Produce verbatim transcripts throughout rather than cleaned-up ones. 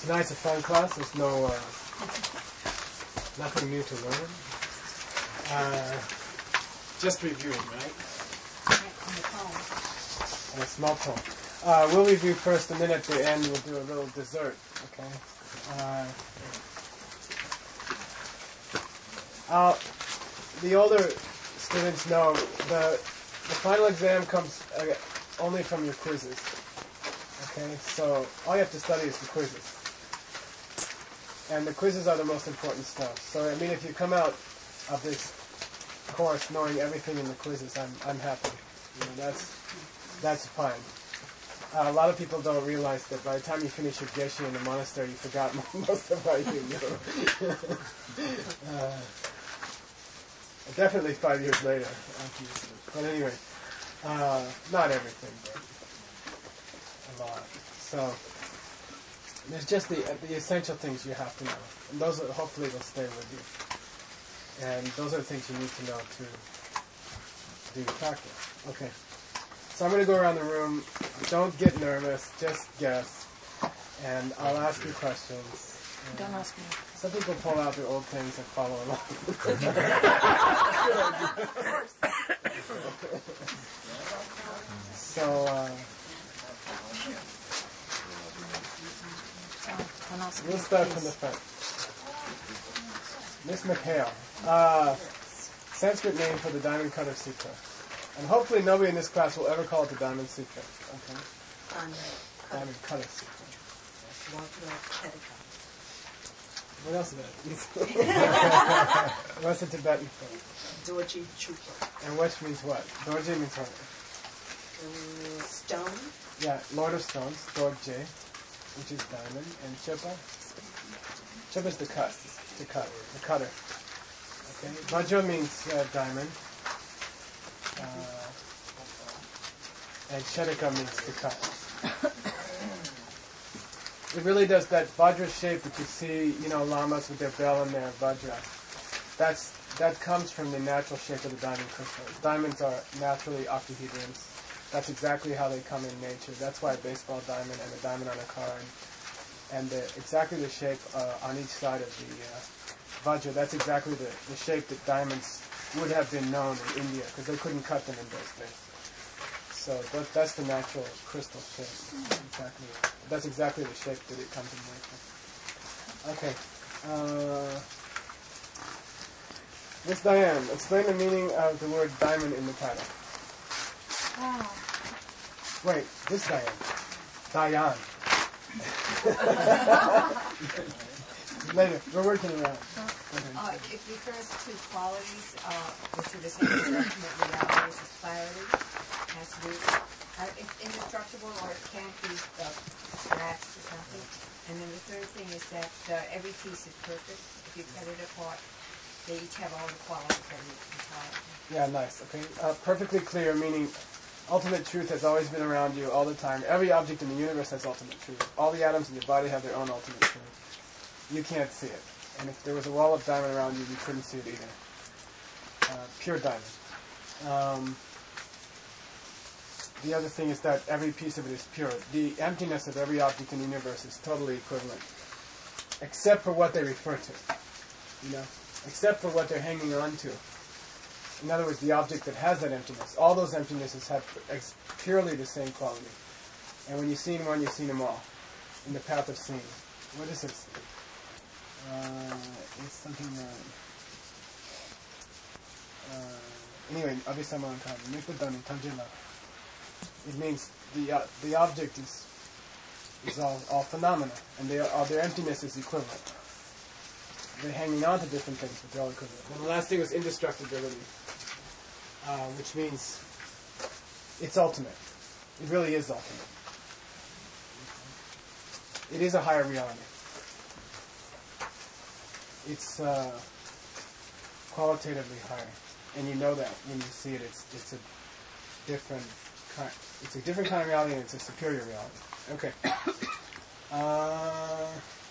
Tonight's a fun class. There's no, uh, nothing new to learn. Uh, just reviewing, right? On the poem. And a small poem. Uh, we'll review first, and then at the end we'll do a little dessert, okay? Uh, uh, the older students know the the final exam comes uh, only from your quizzes, okay? So all you have to study is the quizzes. And the quizzes are the most important stuff. So, I mean, if you come out of this course knowing everything in the quizzes, I'm I'm happy. You know, that's that's fine. Uh, a lot of people don't realize that by the time you finish your geshe in the monastery, you forgot most of what you know. uh, definitely five years later. But anyway, uh, not everything, but a lot. So there's just the the essential things you have to know, and those are, hopefully will stay with you. And those are the things you need to know to do your practice. Okay. So I'm going to go around the room. Don't get nervous. Just guess. And I'll ask you questions. Don't ask me. Some people pull out their old things and follow along. So, uh, we'll start from the front. Miss McHale. Uh, Sanskrit name for the Diamond Cutter Sutra. And hopefully nobody in this class will ever call it the Diamond Sutra. Okay? Diamond Cutter Sutra. What else is that? What's the Tibetan thing? Dorji Chupa. And which means what? Dorji means what? Um, stone. Yeah, Lord of Stones, Dorje, which is diamond, and Chupa. Chupa is the cut, the cut, the cutter. Okay, Vajra means uh, diamond, uh, and Chedika means the cut. It really does that Vajra shape that you see, you know, lamas with their bell and their Vajra. That's that comes from the natural shape of the diamond crystal. Diamonds are naturally octahedrons. That's exactly how they come in nature. That's why a baseball diamond and a diamond on a car, and, and the, exactly the shape uh, on each side of the uh, Vajra. That's exactly the, the shape that diamonds would have been known in India, because they couldn't cut them in those days. So that, that's the natural crystal shape. Exactly. That's exactly the shape that it comes in nature. Okay. Uh, Miss Diane, explain the meaning of the word diamond in the title. Oh. Wait, this Diane. Diane. Later. We're working around. Uh, it refers to qualities, uh, which are the same as ultimate reality, which is clarity. It has to be, uh, it's indestructible, or it can't be uh, scratched or something. And then the third thing is that uh, every piece is perfect. If you cut it apart, they each have all the qualities that you can. Yeah, nice. Okay. Uh, perfectly clear, meaning ultimate truth has always been around you all the time. Every object in the universe has ultimate truth. All the atoms in your body have their own ultimate truth. You can't see it. And if there was a wall of diamond around you, you couldn't see it either. Uh, pure diamond. Um, the other thing is that every piece of it is pure. The emptiness of every object in the universe is totally equivalent, except for what they refer to. You know, except for what they're hanging on to. In other words, the object that has that emptiness. All those emptinesses have ex- purely the same quality. And when you've seen one, you've seen them all. In the path of seeing. What is this? Uh, it's something. Uh, uh, anyway, Abhisama Nipadani Tanjila. It means the uh, the object is is all, all phenomena, and they are, all their emptiness is equivalent. They're hanging on to different things, but they're all equivalent. And the last thing was indestructibility, uh, which means it's ultimate. It really is ultimate. It is a higher reality. It's uh, qualitatively higher, and you know that when you see it. It's it's a different kind. It's a different kind of reality, and it's a superior reality. Okay. Uh,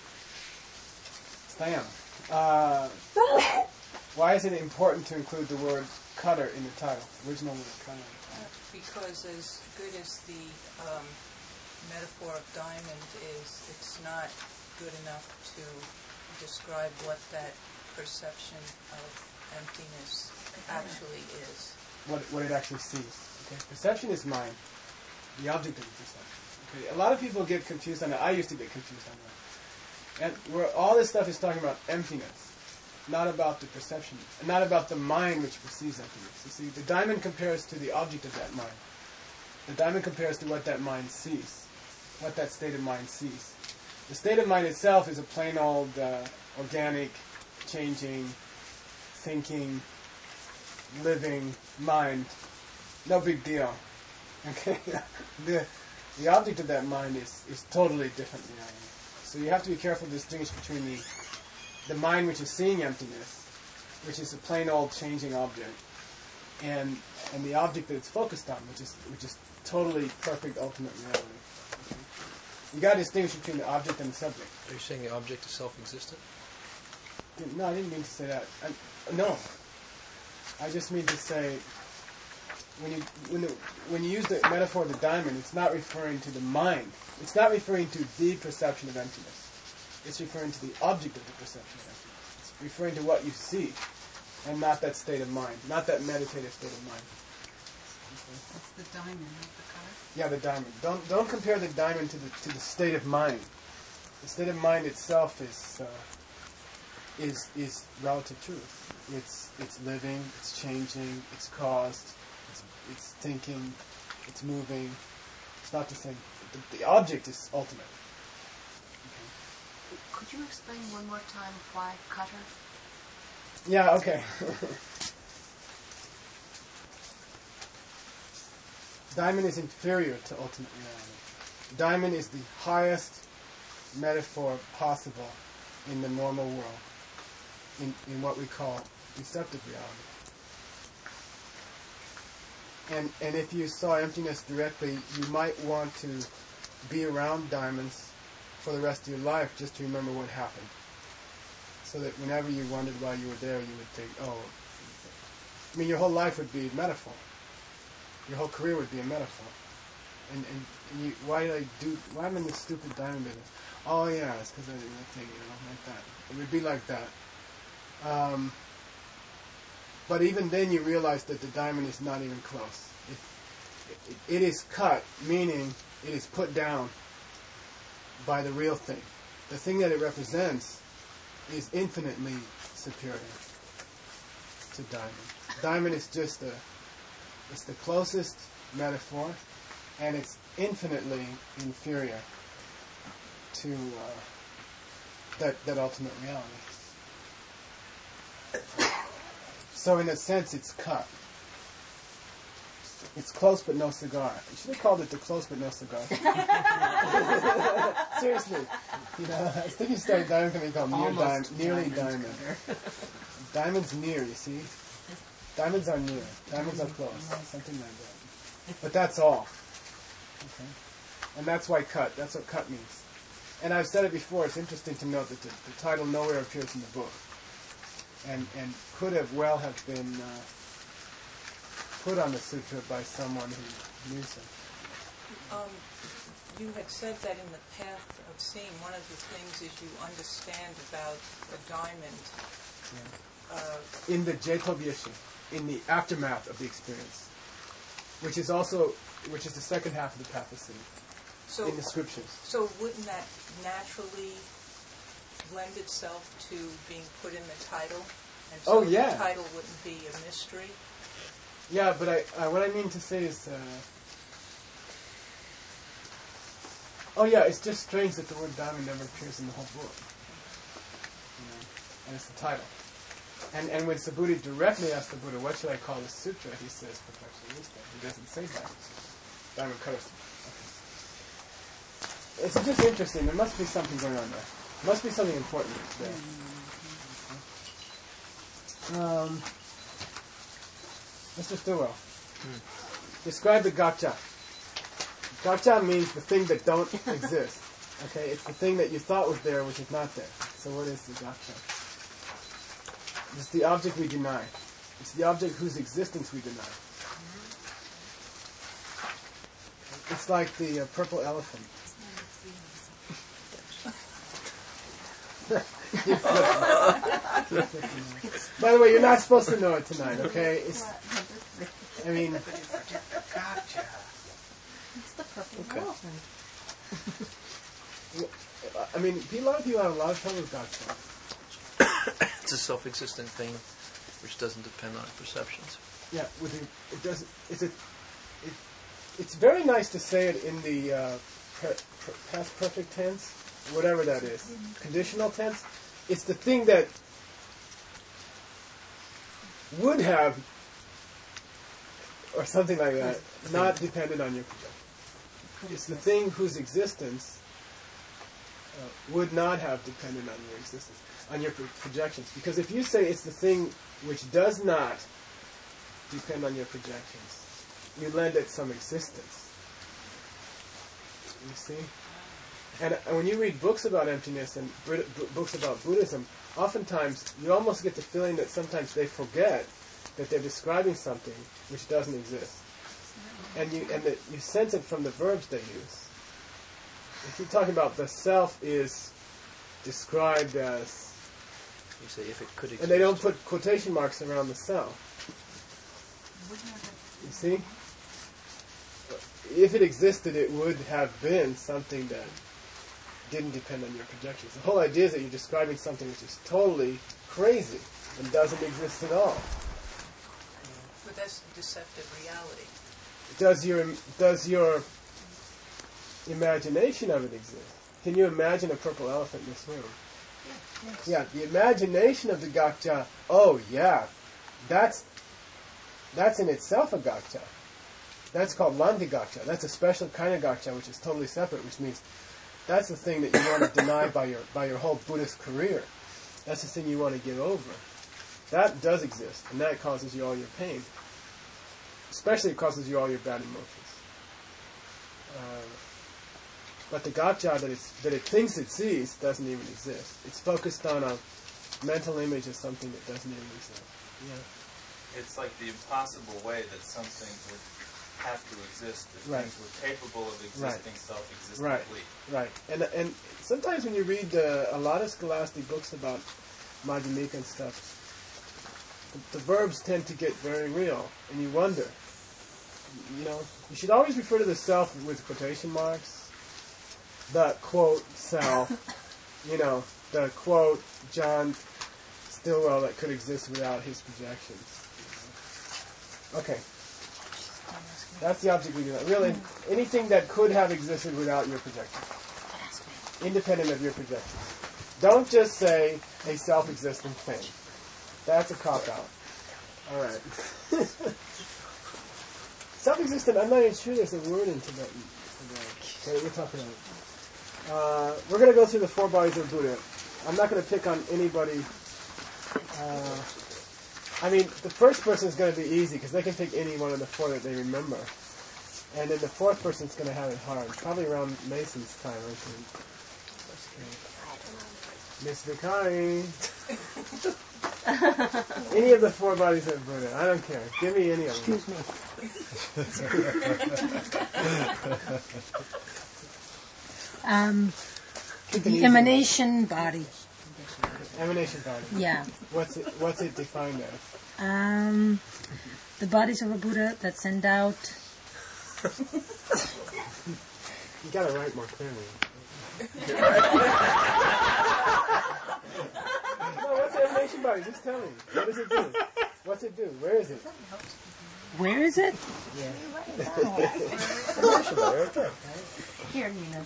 Diana. Uh, why is it important to include the word cutter in the title? Original word cutter. Uh, because as good as the um, metaphor of diamond is, it's not good enough to describe what that perception of emptiness actually is. What what it actually sees. Okay, perception is mind, the object of the perception. Okay, a lot of people get confused on that. I used to get confused on that. And where all this stuff is talking about emptiness, not about the perception, not about the mind which perceives emptiness. You see, the diamond compares to the object of that mind. The diamond compares to what that mind sees, what that state of mind sees. The state of mind itself is a plain old uh, organic, changing, thinking, living mind. No big deal. Okay, the the object of that mind is, is totally different reality. So you have to be careful to distinguish between the the mind which is seeing emptiness, which is a plain old changing object, and and the object that it's focused on, which is which is totally perfect ultimate reality. Okay? You got to distinguish between the object and the subject. Are you saying the object is self-existent? No, I didn't mean to say that. I, no, I just mean to say when you when the, when you use the metaphor of the diamond, it's not referring to the mind. It's not referring to the perception of emptiness. It's referring to the object of the perception of emptiness. It's referring to what you see, and not that state of mind, not that meditative state of mind. Okay. That's the diamond, not the color. Yeah, the diamond. Don't don't compare the diamond to the to the state of mind. The state of mind itself is uh, is is relative truth. It's it's living. It's changing. It's caused. It's it's thinking. It's moving. It's not the same. The, the object is ultimate. Could you explain one more time why cutter? Yeah. Okay. Diamond is inferior to ultimate reality. Diamond is the highest metaphor possible in the normal world, in, in what we call receptive reality. And and if you saw emptiness directly, you might want to be around diamonds for the rest of your life just to remember what happened. So that whenever you wondered why you were there, you would think, oh, I mean, your whole life would be a metaphor. Your whole career would be a metaphor. And, and, and you, why did I do, why am I in this stupid diamond business? Oh yeah, it's because I did that thing, you know, like that. It would be like that. Um, but even then you realize that the diamond is not even close. It, it, it is cut, meaning it is put down by the real thing. The thing that it represents is infinitely superior to diamond. Diamond is just a, it's the closest metaphor, and it's infinitely inferior to uh, that that ultimate reality. So in a sense, it's cut. It's close but no cigar. You should have called it the close but no cigar. Seriously, you know, I was thinking started diamond can be called near diamond, nearly diamond. Diamond's near, you see. Diamonds are near. Diamonds are close. Something like that. But that's all. Okay, and that's why cut. That's what cut means. And I've said it before. It's interesting to note that the, the title nowhere appears in the book, and and could have well have been. Uh, put on the sutra by someone who knew some. Um, you had said that in the path of seeing, one of the things is you understand about the diamond. Yeah. Uh, in the Jetovyeshi, in the aftermath of the experience, which is also, which is the second half of the path of seeing, so, in the scriptures. So wouldn't that naturally lend itself to being put in the title? And so Oh, yeah. the title wouldn't be a mystery? Yeah, but I, uh, what I mean to say is, uh, oh yeah, it's just strange that the word diamond never appears in the whole book. You know, and it's the title. And and when Subhuti directly asked the Buddha, what should I call this sutra? He says Perfection Wisdom. He doesn't say diamond sutra. Diamond cutter sutra. Okay. It's just interesting. There must be something going on there. There must be something important there. Um... Mister Stillwell, hmm. describe the gotcha. Gotcha means the thing that don't exist. Okay, it's the thing that you thought was there, which is not there. So what is the gotcha? It's the object we deny. It's the object whose existence we deny. It's like the uh, purple elephant. By the way, you're not supposed to know it tonight, okay? It's, I mean, Gotcha. It's the purple Okay. elephant. I mean, a lot of people have a lot of trouble with gotcha. It's a self-existent thing which doesn't depend on perceptions. Yeah, with the, it doesn't. It's a. It, it's very nice to say it in the uh, pre, pre, past perfect tense, whatever that is, conditional tense. It's the thing that would have, or something like that, not dependent on your projection. It's the thing whose existence uh, would not have depended on your existence, on your pro- projections. Because if you say it's the thing which does not depend on your projections, you lend it some existence. You see? And, and when you read books about emptiness and Brit- b- books about Buddhism, oftentimes you almost get the feeling that sometimes they forget that they're describing something which doesn't exist. And you and that you sense it from the verbs they use. If you're talking about the self is described as, You say if it could exist. and they don't put quotation marks around the self. You see? If it existed, it would have been something that didn't depend on your projections. The whole idea is that you're describing something which is totally crazy and doesn't exist at all. But that's deceptive reality. Does your does your imagination of it exist? Can you imagine a purple elephant in this room? Yeah, the imagination of the gakcha. Oh yeah, that's that's in itself a gakcha. That's called landi gakcha. That's a special kind of gakcha which is totally separate, which means that's the thing that you want to deny by your by your whole Buddhist career. That's the thing you want to get over. That does exist, and that causes you all your pain. Especially it causes you all your bad emotions. Uh, but the gotcha that, it's, that it thinks it sees doesn't even exist. It's focused on a mental image of something that doesn't even exist. Yeah. It's like the impossible way that something would have to exist. That Right. things were capable of existing self-existently. Right, right. And and sometimes when you read uh, a lot of scholastic books about Madhyamika and stuff, the, the verbs tend to get very real, and you wonder. You know, you should always refer to the self with quotation marks. The quote self, you know, the quote John Stilwell that could exist without his projections. Okay. That's the object we do. Really, anything that could have existed without your projections. Independent of your projections. Don't just say a self-existent thing. That's a cop-out. All right. Self-existent, I'm not even sure there's a word in Tibetan. Okay, we're talking about it. Uh, we're going to go through the four bodies of Buddha. I'm not going to pick on anybody. Uh, I mean, the first person is going to be easy because they can pick any one of the four that they remember. And then the fourth person's going to have it hard. Probably around Mason's time, I think. Miss Vikari. Any of the four bodies of Buddha. I don't care. Give me any of them. Excuse me. um, the emanation body. Emanation body. Yeah. What's it, what's it defined as? Um, the bodies of a Buddha that send out. You gotta write more clearly. No, what's the emanation body? Just tell me. What does it do? What's it do? Where is it? Where is it? Here, Nina.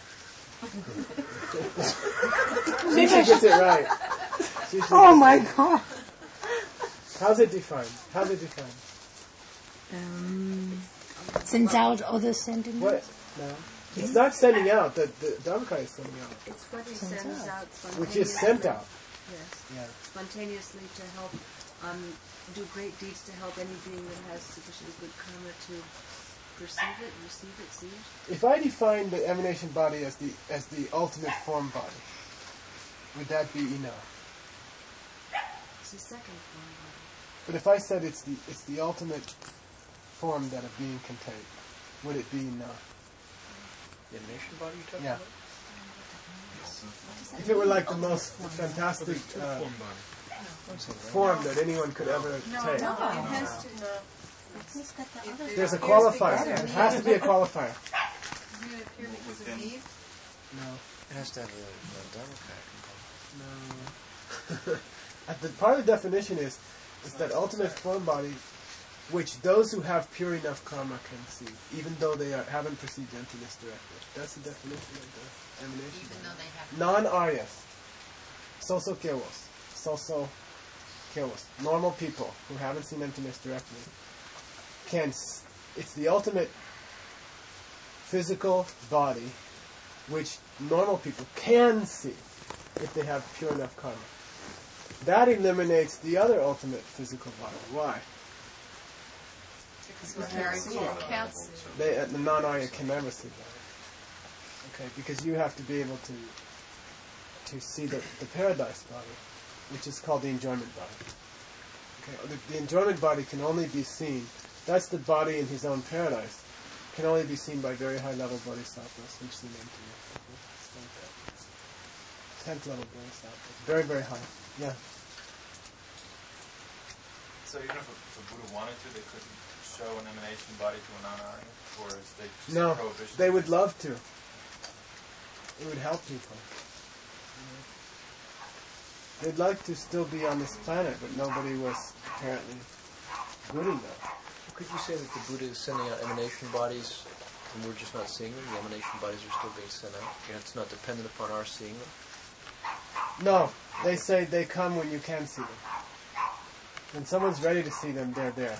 She should get it right. She should Oh get my it. God. How's it defined? How's it defined? Um, sends out other sentiments. What? No. It's not sending out. The, the Dhammapada is sending out. It's what he Sends sends out. out Which is sent out. Yes. Yeah. Spontaneously to help um, do great deeds to help any being that has sufficient good karma to perceive it, receive it, see it. If I define the emanation body as the as the ultimate form body, would that be enough? It's the second form body. But if I said it's the it's the ultimate form that a being can take, would it be enough? The emanation body you're talking Yeah. about? If it were like the most fantastic uh, form that anyone could ever take. No, it has to, no. Who's got the other? There's a qualifier. It has to be a qualifier. Did it appear because of Eve? No. It has to have a, a Democrat component. No. At the part of the definition is is that ultimate form body, which those who have pure enough karma can see, even though they are, haven't perceived emptiness directly. That's the definition of the emanation. Even though they have. Non-Aryas, soso kewos, soso kewos, normal people who haven't seen emptiness directly, can. S- it's the ultimate physical body, which normal people can see if they have pure enough karma. That eliminates the other ultimate physical body. Why? Because we're very full. Can't see. They, uh, the non-Arya can never see that. Okay, because you have to be able to to see the, the paradise body, which is called the enjoyment body. Okay, the, the enjoyment body can only be seen. That's the body in his own paradise. Can only be seen by very high-level bodhisattvas, which the name to you. Tenth level bodhisattvas, very very high. Yeah. So even if a, if a Buddha wanted to, they couldn't show an emanation body to a non-Aryan? Or is they just No, a prohibition? they would love to. It would help people. They'd like to still be on this planet, but nobody was apparently good enough. Could you say that the Buddha is sending out emanation bodies and we're just not seeing them? The emanation bodies are still being sent out? And it's not dependent upon our seeing them? No, they say they come when you can see them. When someone's ready to see them, they're there.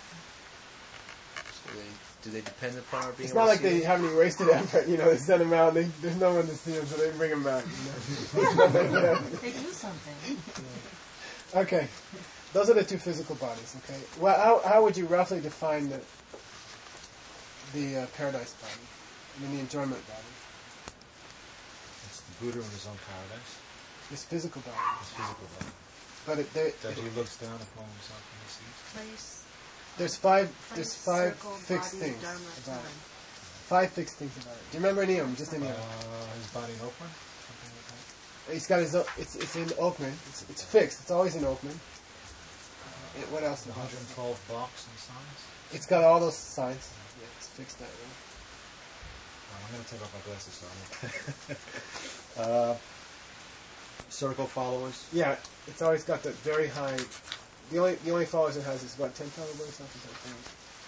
So they, do they depend upon our being It's able not to like see they them? have any wasted effort, you know, they send them out, they, there's no one to see them, so they bring them back. You know? They do something. Okay, those are the two physical bodies, okay? Well, how, how would you roughly define the, the uh, paradise body? I mean, the enjoyment body? It's the Buddha in his own paradise, This physical body. his physical body. But it, there, That it, he looks down upon himself and he sees. Place, there's five, there's place, five circle, fixed body, things dharma, about it. time. Five fixed things about it. Do you remember any of them? Just any of them? Uh, his body in Oakland? Something like that? He's got his own, it's, it's in Oakman. It's, it's fixed. It's always in Oakman. Uh, it- what else? one hundred twelve blocks and signs? It's got all those signs. Yeah, it's fixed that way. Um, I'm going to take off my glasses so I'm uh, circle followers? Yeah, it's always got that very high. The only the only followers it has is what ten thousand bodhisattvas, I think.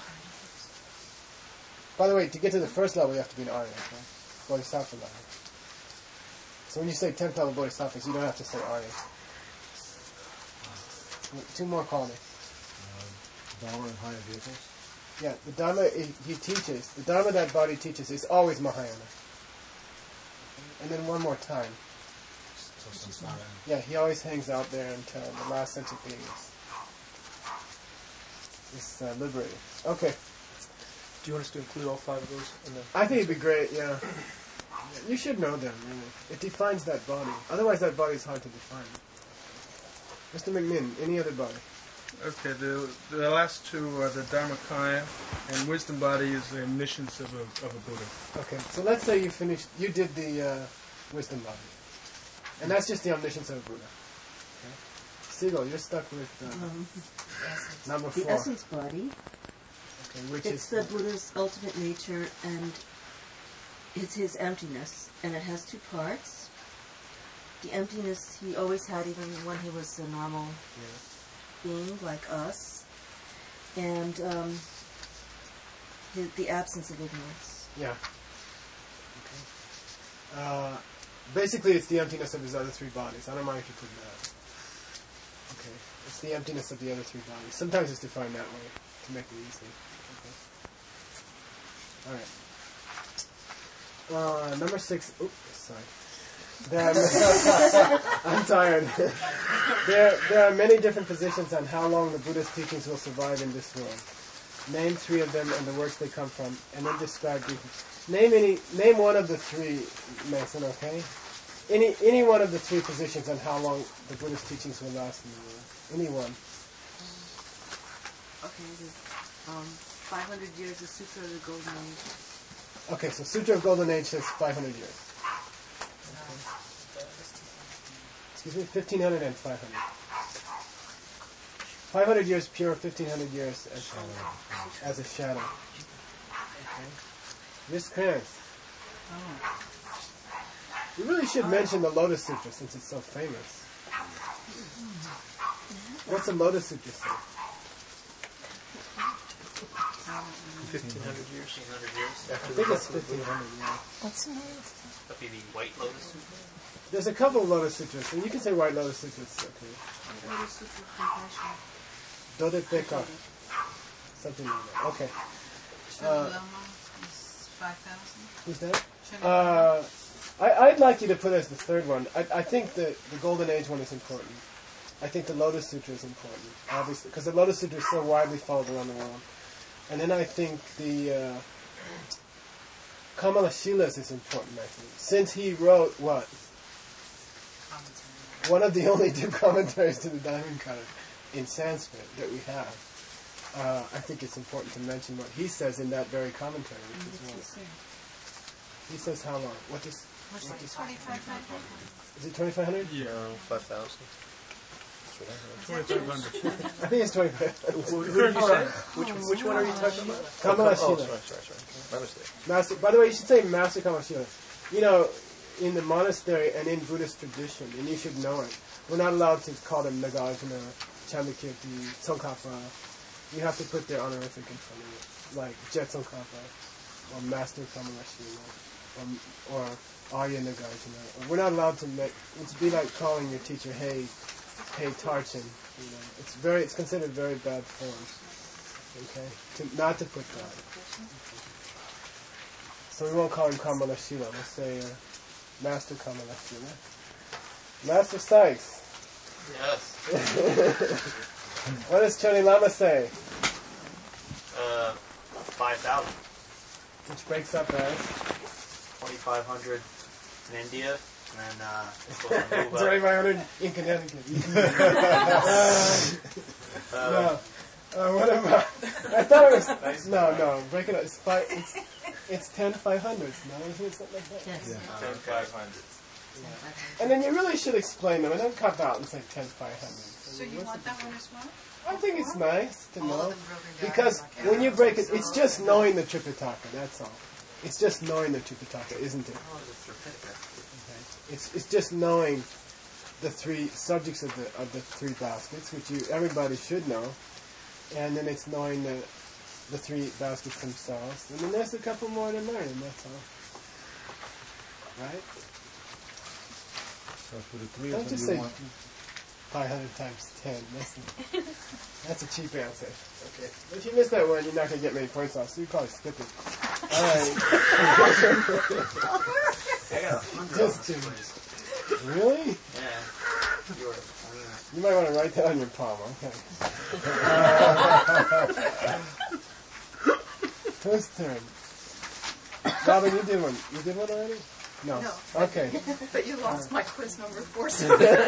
By the way, to get to the first level, you have to be an Arya, okay? Bodhisattva level. So when you say tenth level bodhisattvas, you don't have to say Arya. Two more qualities. Uh, Dharma and higher vehicles? Yeah, the Dharma he, he teaches, the Dharma that body teaches is always Mahayana. And then one more time. So samsara. Yeah, he always hangs out there until the last sentient being is, is uh, liberated. Okay, Do you want us to include all five of those in the... I think it'd be great, yeah. You should know them, really. It defines that body. Otherwise that body is hard to define. Mister McMinn, any other body? Okay, the the last two are the Dharmakaya, and wisdom body is the omniscience of a of a Buddha. Okay, so let's say you finished, you did the uh, wisdom body. And that's just the omniscience of a Buddha. Okay. Siegel, you're stuck with uh, Um, number the four. essence body, Okay, which it's is the Buddha's ultimate nature, and it's his emptiness, and it has two parts. The emptiness he always had even when he was a normal being like us, and um, the, the absence of ignorance. yeah. Okay. Uh, basically, it's the emptiness of his other three bodies. I don't mind if you put that. Okay, it's the emptiness of the other three bodies. Sometimes it's defined that way to make it easy. Okay. All right. Uh, number six. Oops, sorry. There are, I'm tired. there, there are many different positions on how long the Buddha's teachings will survive in this world. Name three of them and the works they come from, and then describe briefly. Name any. Name one of the three, Mason. Okay. Any any one of the three positions on how long the Buddha's teachings will last in the world. Any one. Okay, the um, five hundred years of Sutra of the Golden Age. Okay, so Sutra of Golden Age says five hundred years. Okay. excuse me, fifteen hundred and five hundred. five hundred years pure, fifteen hundred years as, as a shadow. Okay. Miss Krantz. You really should mention the Lotus Sutra since it's so famous. What's the Lotus Sutra say? Fifteen hundred years. Fifteen hundred years. I think it's fifteen hundred, yeah. What's the name? That'd be the White Lotus Sutra. There's a couple of Lotus Sutras, and you can say White Lotus Sutras, okay. Lotus Sutra Compassion. Dode Peka. Something like that. Okay. Chonalama is five thousand. Who's that? Chonalama. Uh, I, I'd like you to put as the third one. I, I think the, the Golden Age one is important. I think the Lotus Sutra is important, obviously, because the Lotus Sutra is so widely followed around the world. And then I think the uh, Kamala Shilas is important, I think. Since he wrote, what? One of the only two commentaries to the Diamond Cutter in Sanskrit that we have. Uh, I think it's important to mention what he says in that very commentary. Which is what? He says how long? What is? What's like twenty-five hundred? Is it twenty-five hundred? Yeah. No, five thousand. twenty-five hundred. I think it's twenty-five hundred. Who, who did you say? Which, which one are you talking about? Kamala Oh, Shila. sorry, sorry, sorry. My mistake. Master, by the way, you should say Master Kamala Shila. You know, in the monastery and in Buddhist tradition, and you should know it, we're not allowed to call them Nagarjuna, Chandrakirti, Tsongkhapa. You have to put their honorific in front of it, like Jet Tsongkhapa, or Master Kamala Shila, or, or Arya Nagarjuna. We're not allowed to make, it's be like calling your teacher, hey, hey Tarchin. You know, it's very, it's considered very bad form. Okay, to, not to put that. So we won't call him Kamala Shila. We'll say uh, Master Kamala Shila. Master Sykes. Yes. What does Choni Lama say? Uh, five thousand. Which breaks up as Twenty-five hundred in India, and then uh, it's supposed to move up. twenty-five hundred in Connecticut. uh, Uh, no. Uh, what about? I thought it was. No, no. Break it up. It's five. It's, it's ten five hundreds. No, isn't it something like that? Yes. Ten five hundred. And then you really should explain them, and don't cut out and say ten five hundred. So you want that one as well? I think it's nice to All know of them broken down because like when you arrows break and it, it's so just on. knowing the Tripitaka. That's all. It's just knowing the Tripitaka, isn't it? oh, it's a Tripitaka. Okay. It's it's just knowing the three subjects of the of the three baskets, which you everybody should know, and then it's knowing the the three baskets themselves, and then there's a couple more to learn, and that's all. Right? So for the three Don't of them, just you say want... five hundred times ten. That's a, that's a cheap answer. Okay. If you miss that one, you're not going to get many points off, so you probably skip it. All right. I got a hundred. Just on to- this Really? place. Yeah. You were, I mean, You might want to write that on your palm, okay. Whose turn? Robin, you did one. You did one already? No. No. Okay. But you lost my quiz number four. So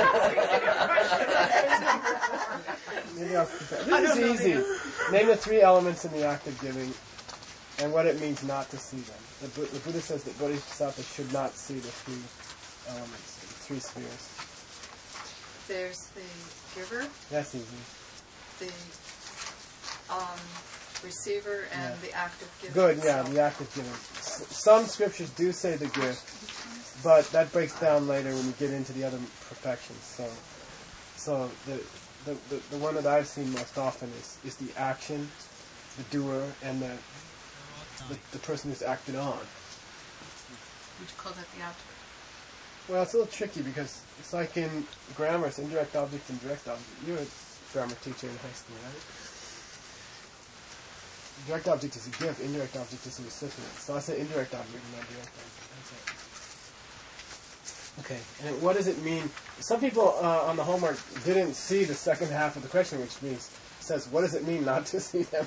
Maybe I'll skip that. This is easy. Name the three elements in the act of giving and what it means not to see them. The, Bu- the Buddha says that Bodhisattva should not see the three elements, the three spheres. there's the giver, That's easy. the um, receiver, and Yeah. the act of giving. Good, yeah, itself. the act of giving. S- some scriptures do say the gift, but that breaks down later when you get into the other perfections. So, so the the, the, the one that I've seen most often is, is the action, the doer, and the, the the person who's acted on. Would you call that the object? Well, it's a little tricky because it's like in grammar, it's indirect object and direct object. You're a grammar teacher in high school, right? Direct object is a gift, indirect object is a recipient. So I say indirect object and not direct object. That's it. Okay, and what does it mean? Some people uh, on the homework didn't see the second half of the question, which means says, what does it mean not to see them?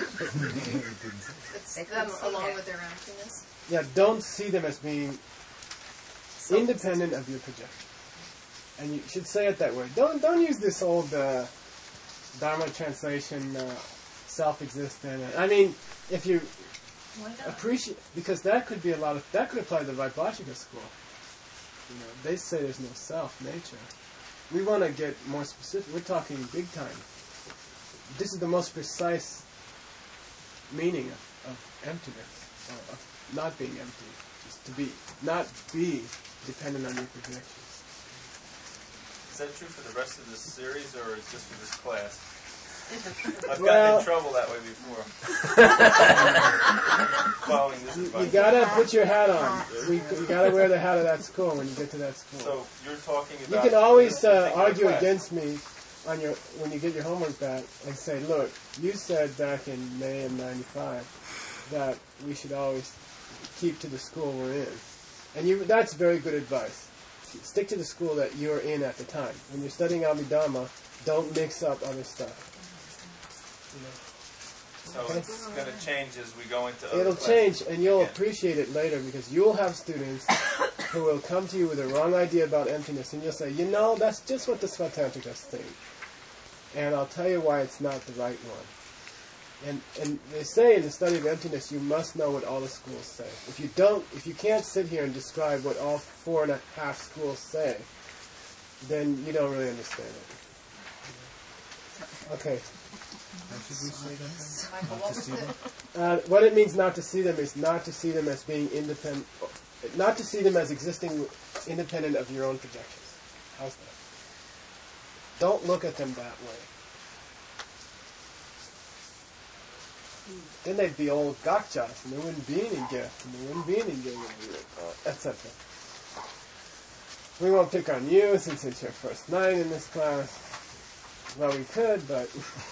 It's They them couldn't see along that. with their emptiness. Yeah, don't see them as being independent of your projection. And you should say it that way. Don't don't use this old uh, Dharma translation, uh, self-existent. I mean, if you Why not? appreciate, because that could be a lot of, that could apply to the Vaibhashika school. You know, they say there's no self, nature. We want to get more specific. We're talking big time. This is the most precise meaning of, of emptiness, or of not being empty. Is to be, not be dependent on your projections. Is that true for the rest of this series, or is just for this class? I've Well, gotten in trouble that way before. Following this You, advice. you gotta put your hat on. We, you gotta wear the hat of that school when you get to that school. So you're talking You about... can always this uh, particular argue class. against me on your when you get your homework back and say, look, you said back in May of ninety-five that we should always keep to the school we're in. And you that's very good advice. Stick to the school that you're in at the time. When you're studying Abhidhamma, don't mix up other stuff. You know? So Okay. it's going to change as we go into other It'll classes. change, and you'll Yeah. appreciate it later because you'll have students who will come to you with a wrong idea about emptiness, and you'll say, you know, that's just what the Svatantrikas think. And I'll tell you why it's not the right one. And and they say in the study of emptiness, you must know what all the schools say. If you don't, if you can't sit here and describe what all four and a half schools say, then you don't really understand it. Okay. How should we say that? Michael, what was the, Uh, what it means not to see them is not to see them as being independent, not to see them as existing independent of your own projections. How's that? Don't look at them that way. Then they'd be old gakchas, and there wouldn't be any gift, and there wouldn't be any giving, uh, et cetera. We won't pick on you since it's your first night in this class. Well, we could, but...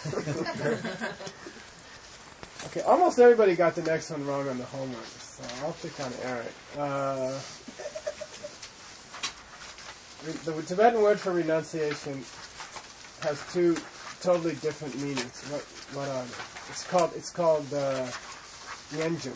Okay, almost everybody got the next one wrong on the homework, so I'll pick on Eric. Uh, re- the Tibetan word for renunciation has two totally different meanings. What what are they? It's called it's called uh, Yenju.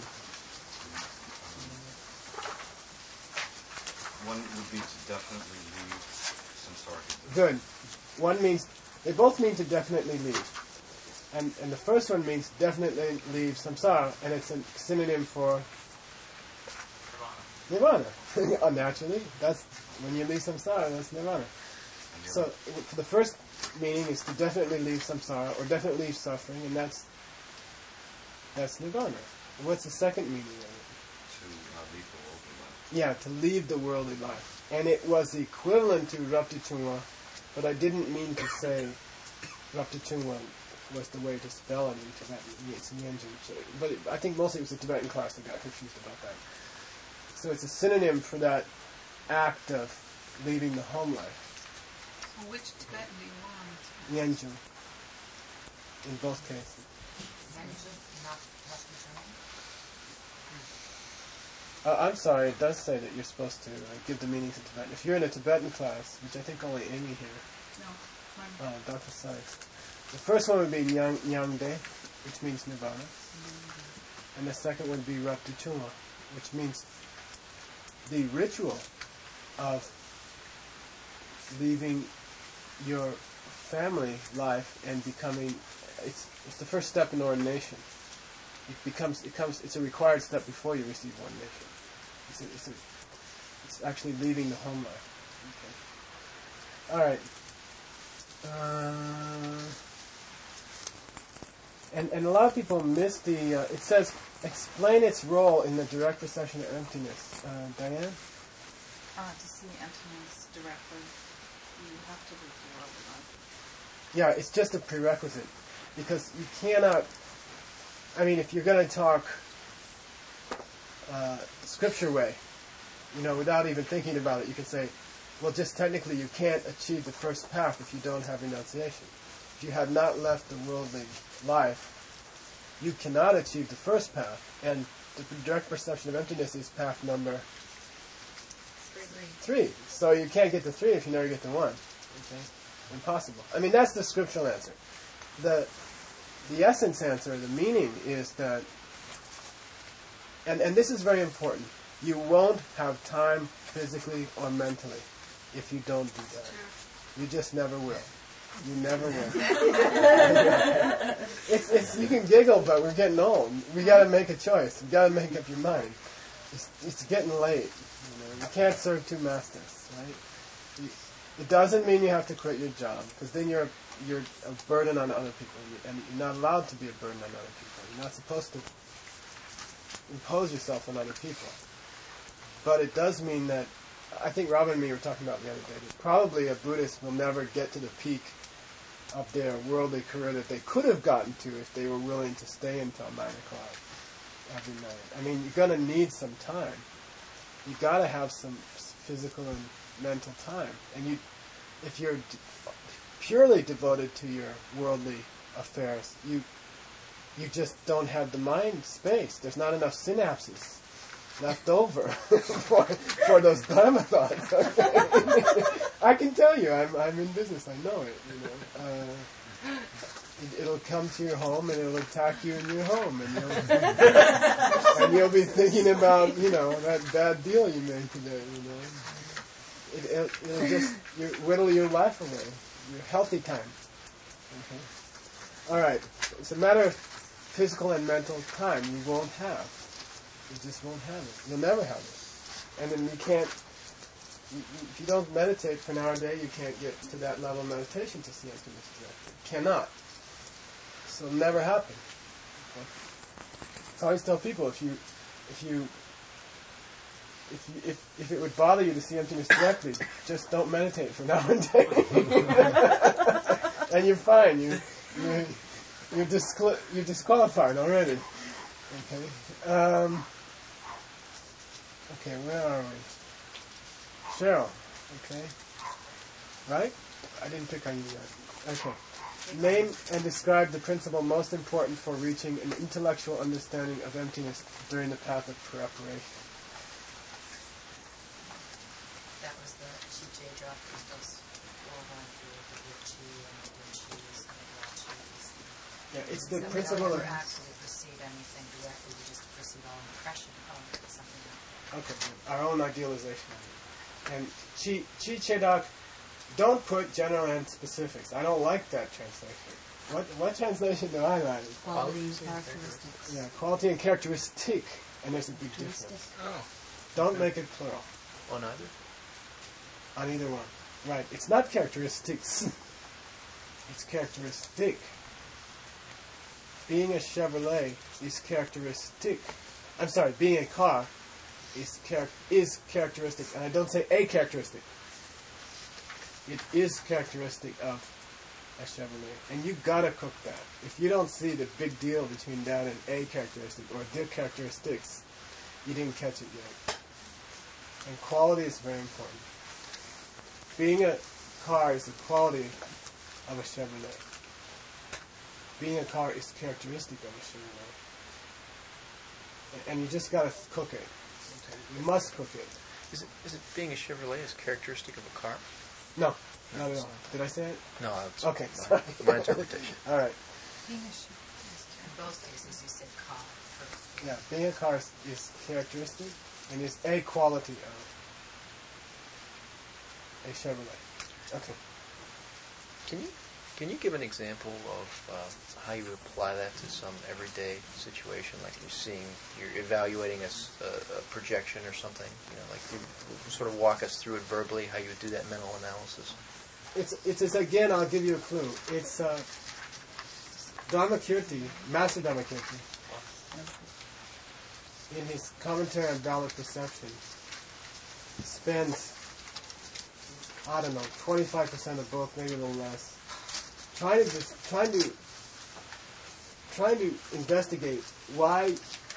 One would be to definitely leave samsara. Good. One means they both mean to definitely leave. And and the first one means definitely leave samsara, and it's a synonym for nirvana. Unnaturally, that's when you leave samsara, that's nirvana. So for the first meaning is to definitely leave samsara, or definitely leave suffering, and that's that's nirvana. And what's the second meaning of it? To uh, leave the worldly life. Yeah, to leave the worldly life. And it was equivalent to Raptichungwa, but I didn't mean to say Raptichungwa was the way to spell it in Tibetan. It's Yenju. So, but it, I think mostly it was the Tibetan class that got confused about that. So it's a synonym for that act of leaving the home life. so which Tibetan do you want? Yenju. In both cases. Uh, I'm sorry, it does say that you're supposed to uh, give the meanings in Tibetan. If you're in a Tibetan class, which I think only Amy here, No, mine. oh, Doctor Sykes, the first one would be Nyang, Nyangde, which means Nirvana, and the second would be Raptichungwa, which means the ritual of leaving your family life and becoming, it's, it's the first step in ordination. It becomes, it comes, it's a required step before you receive ordination. It's, a, it's, a, it's actually leaving the home life. Okay. All right. Uh, and and a lot of people miss the. Uh, it says explain its role in the direct procession of emptiness. Uh, Diane. Uh, to see emptiness directly, you have to leave the world alive. Yeah, it's just a prerequisite because you cannot. I mean, if you're going to talk uh, scripture way, you know, without even thinking about it, you can say, well, just technically you can't achieve the first path if you don't have renunciation. If you have not left the worldly life, you cannot achieve the first path. And the direct perception of emptiness is path number Three. three. So you can't get to three if you never get to one. Okay? Impossible. I mean, that's the scriptural answer. The the essence answer, the meaning is that, and, and this is very important, you won't have time physically or mentally if you don't do that. You just never will. You never will. it's, it's, you can giggle, but we're getting old. We got to make a choice. You got to make up your mind. It's, it's getting late. You know? You can't serve two masters, right? You, it doesn't mean you have to quit your job, because then you're you're a burden on other people, and you're not allowed to be a burden on other people. You're not supposed to impose yourself on other people. But it does mean that, I think Robin and me were talking about the other day, that probably a Buddhist will never get to the peak of their worldly career that they could have gotten to if they were willing to stay until nine o'clock every night. I mean, you're going to need some time. You got to have some physical and mental time. And you, if you're d- purely devoted to your worldly affairs, you you just don't have the mind space. There's not enough synapses left over for for those dharma thoughts. Okay? I can tell you, I'm I'm in business. I know it. You know, uh, it, it'll come to your home and it'll attack you in your home, and you'll and you'll be thinking about you know that bad deal you made today. You know, it, it it'll just you whittle your life away, your healthy time. Okay. All right. It's a matter of physical and mental time you won't have. You just won't have it. You'll never have it. And then you can't, you, you, if you don't meditate for an hour a day, you can't get to that level of meditation to see emptiness directly. Cannot. So it'll never happen. Okay? So I always tell people, if you, if you, if you, if, if it would bother you to see emptiness directly, just don't meditate for an hour a day. And you're fine. You, you, you're, disqual- you're disqualified already. Okay. Um, okay, where are we? Cheryl. Okay. Right? I didn't pick on you yet. Okay. Name and describe the principle most important for reaching an intellectual understanding of emptiness during the path of preparation. That was the Chi drop crystals all going through the Vichi and the Vichis and the Vachis. Yeah, it's the So principle we of... don't ever actually perceive anything directly, we just perceive our impression of something else. Okay, our own idealization of it. And Chi, Chi Chedok, don't put general and specifics. I don't like that translation. What what translation do I like? Quality and characteristics. Yeah, quality and characteristic. And there's a big difference. Oh. Don't make it plural. On either? On either one. Right. It's not characteristics. It's characteristic. Being a Chevrolet is characteristic. I'm sorry, being a car is char- is characteristic. And I don't say a characteristic. It is characteristic of a Chevrolet. And you gotta cook that. If you don't see the big deal between that and a characteristic or the characteristics, you didn't catch it yet. And quality is very important. Being a car is the quality of a Chevrolet. Being a car is characteristic of a Chevrolet. And you just gotta cook it. Okay? You must cook it. Is it, is it being a Chevrolet is characteristic of a car? No, not at all. Did I say it? No, it's okay. my, Sorry. my interpretation. All right. Being a sh- in both cases, you said car first. Yeah, being a car is, is characteristic and is a quality of a Chevrolet. Okay. Can you can you give an example of uh, how you would apply that to some everyday situation, like you're seeing, you're evaluating a, s- a- a projection or something? You know, like you sort of walk us through it verbally, how you would do that mental analysis. It's it's, it's again. I'll give you a clue. It's uh, Dharmakirti, Master Dharmakirti, in his commentary on valid perception, spends, I don't know, twenty-five percent of the book, maybe a little less, trying to just, trying to trying to investigate why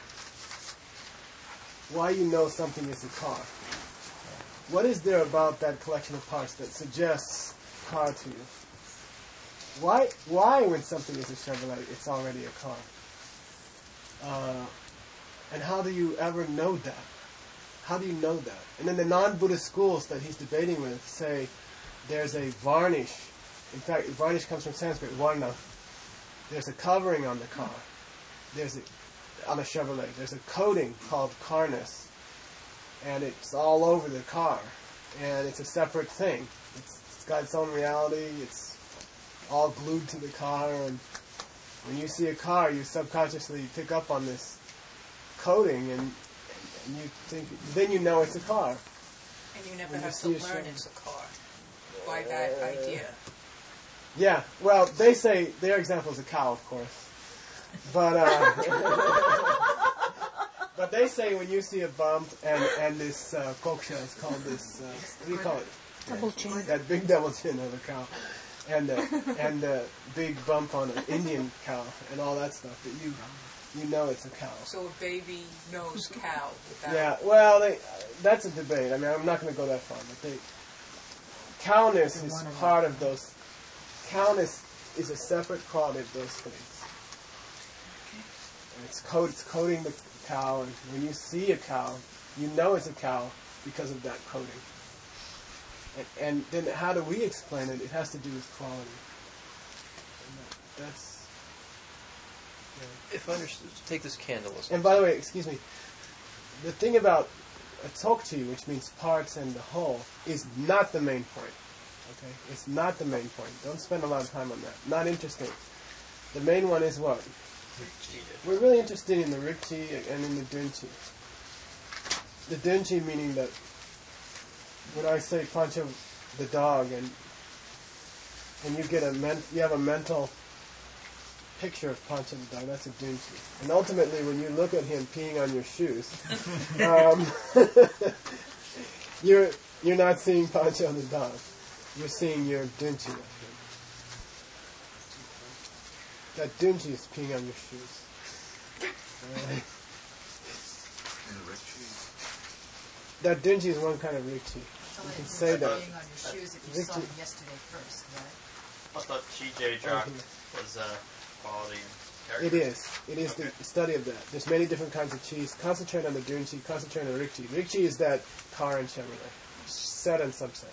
why you know something is a car. What is there about that collection of parts that suggests car to you? Why why when something is a Chevrolet, it's already a car? Uh, and how do you ever know that? How do you know that? And then the non-Buddhist schools that he's debating with say there's a varnish. In fact, varnish comes from Sanskrit, varna. There's a covering on the car. There's a, on a Chevrolet. There's a coating called carness. And it's all over the car. And it's a separate thing. It's, it's got its own reality. It's all glued to the car. And when you see a car, you subconsciously pick up on this coating and and you think, then you know it's a car. And you never When you have to see a learn show. it's a car by that idea. Yeah, well, they say their example is a cow, of course, but uh, but they say when you see a bump and and this uh, koksha is called this uh, what do you call it? Double chin. That big double chin of a cow, and uh, and the big bump on an Indian cow and all that stuff. That you you know it's a cow. So a baby knows cow without... Yeah, well, they, that's a debate. I mean, I'm not going to go that far, but they, cowness is part of those. Cowness is a separate quality of those things. And it's coat, it's coating the cow, and when you see a cow, you know it's a cow because of that coating. And, and then how do we explain it? It has to do with quality. And that, that's. If I understand, take this candle as And by the way, excuse me, the thing about a tokchi, which means parts and the whole, is not the main point. Okay? It's not the main point. Don't spend a lot of time on that. Not interesting. The main one is what? We're really interested in the rikchi and in the dunchi. The dunchi meaning that when I say Pancha the dog and and you get a men- you have a mental picture of Pancha the dog, that's a dunchi. And ultimately, when you look at him peeing on your shoes, um, you're you're not seeing Pancha the dog. You're seeing your dunchi of him. That dunchi is peeing on your shoes. Alright. And the rikchi? That dunchi is one kind of rikchi. So You it can is say that. being on your shoes if you saw them yesterday first, right? I thought Chi J Jock was uh, quality and character. It is. It is Okay. the study of that. There's many different kinds of cheese. Concentrate on the dunchi, concentrate on the rikchi. Rikchi is that car and Chevrolet. Set and subset.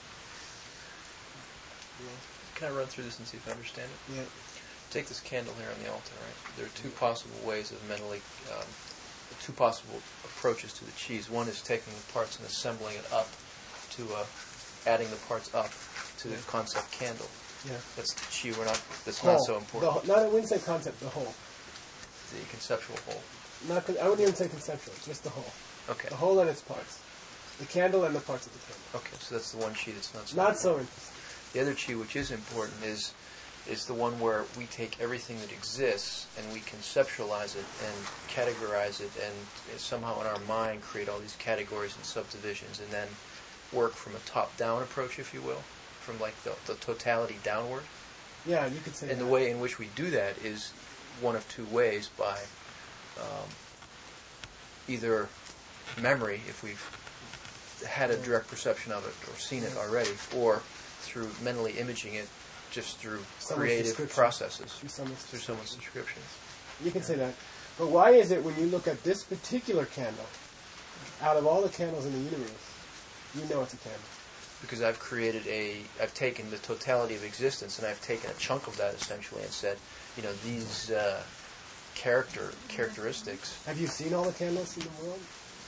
Can I run through this and see if I understand it? Yeah. Take this candle here on the altar, right? There are two possible ways of mentally, um, two possible approaches to the cheese. One is taking the parts and assembling it up to, uh, adding the parts up to the concept candle. Yeah. That's the chi. We're not. That's Whole. not so The, important. whole- not, I wouldn't say concept, the whole. The conceptual whole. Not, con- I wouldn't even say conceptual, just the whole. Okay. The whole and its parts. The candle and the parts of the candle. Okay. So that's the one chi that's not so. Not important. so interesting. The other chi, which is important, is is the one where we take everything that exists and we conceptualize it and categorize it and somehow in our mind create all these categories and subdivisions and then work from a top-down approach, if you will, from like the, the totality downward. Yeah, you could say And that. the way in which we do that is one of two ways, by um, either memory, if we've had a direct perception of it or seen it already, or through mentally imaging it just through Someone's creative description. processes, Through someone's through someone's description. You can say that. But why is it when you look at this particular candle, out of all the candles in the universe, you know it's a candle? Because I've created a, I've taken the totality of existence and I've taken a chunk of that essentially and said, you know, these uh, character characteristics. Have you seen all the candles in the world?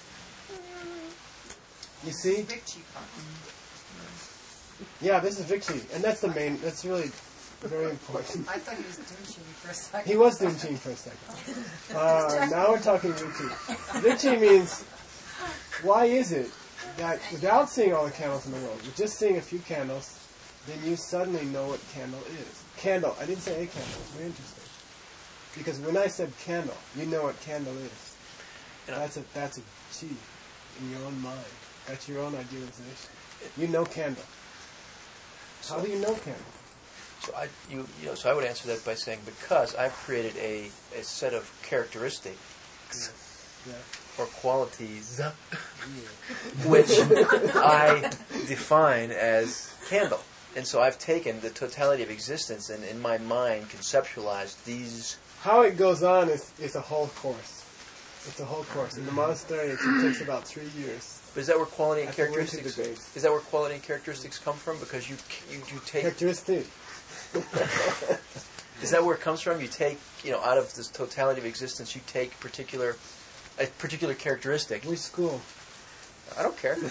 You see? Yeah, this is Vichy, and that's the main. That's really very important. I thought he was doing chili for a second. He was doing Gene for a second. Uh, now we're talking Vichy. Vichy means, why is it that without seeing all the candles in the world, with just seeing a few candles, then you suddenly know what candle is? Candle. I didn't say a candle. It's very interesting. Because when I said candle, you know what candle is. That's a that's a chi in your own mind. That's your own idealization. You know candle. How do you know candle? So I, you, you know, so I would answer that by saying because I've created a, a set of characteristics Yeah. or qualities which I define as candle. And so I've taken the totality of existence and in my mind conceptualized these. How it goes on is, is a whole course. It's a whole course. In the monastery, it takes about three years. But is that where quality and At the winter characteristics? debates. Is that where quality and characteristics come from? Because you you, you take. Characteristic. Is that where it comes from? You take, you know, out of this totality of existence, you take particular a particular characteristic. Which school? I don't care.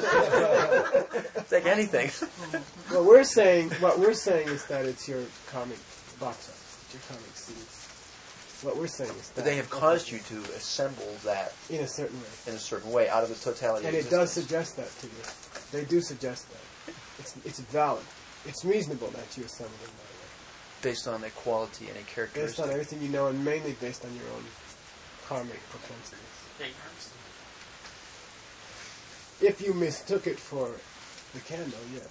Take anything. What we're saying, what we're saying is that it's your karmic bhakta, it's your karmic seeds. What we're saying is that. But they have caused you to assemble that in a certain way. In a certain way, out of the totality and of existence. And it does suggest that to you. They do suggest that. It's it's valid. It's reasonable that you assemble them that way. Based on their quality and their characteristics. Based on everything you know, and mainly based on your own karmic propensities. If you mistook it for the candle, yes.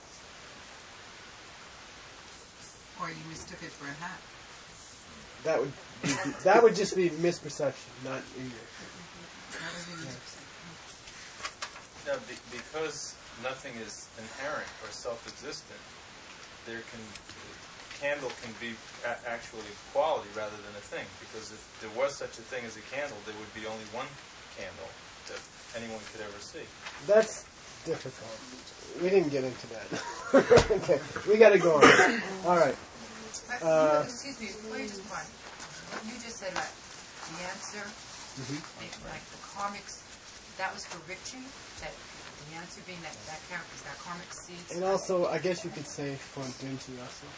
Or you mistook it for a hat. That would be, that would just be misperception, not either. That would be misperception. Yeah, be, because nothing is inherent or self-existent, there can candle can be a- actually quality rather than a thing. Because if there was such a thing as a candle, there would be only one candle that anyone could ever see. That's difficult. We didn't get into that. Okay, we got to go on. All right. But, Uh, excuse me, before you just one, what you just said about the answer, Mhm. like, like the karmics, that was for Richie, that the answer being that that character is that karmic seeds. And also, I guess you could say for Dinty also.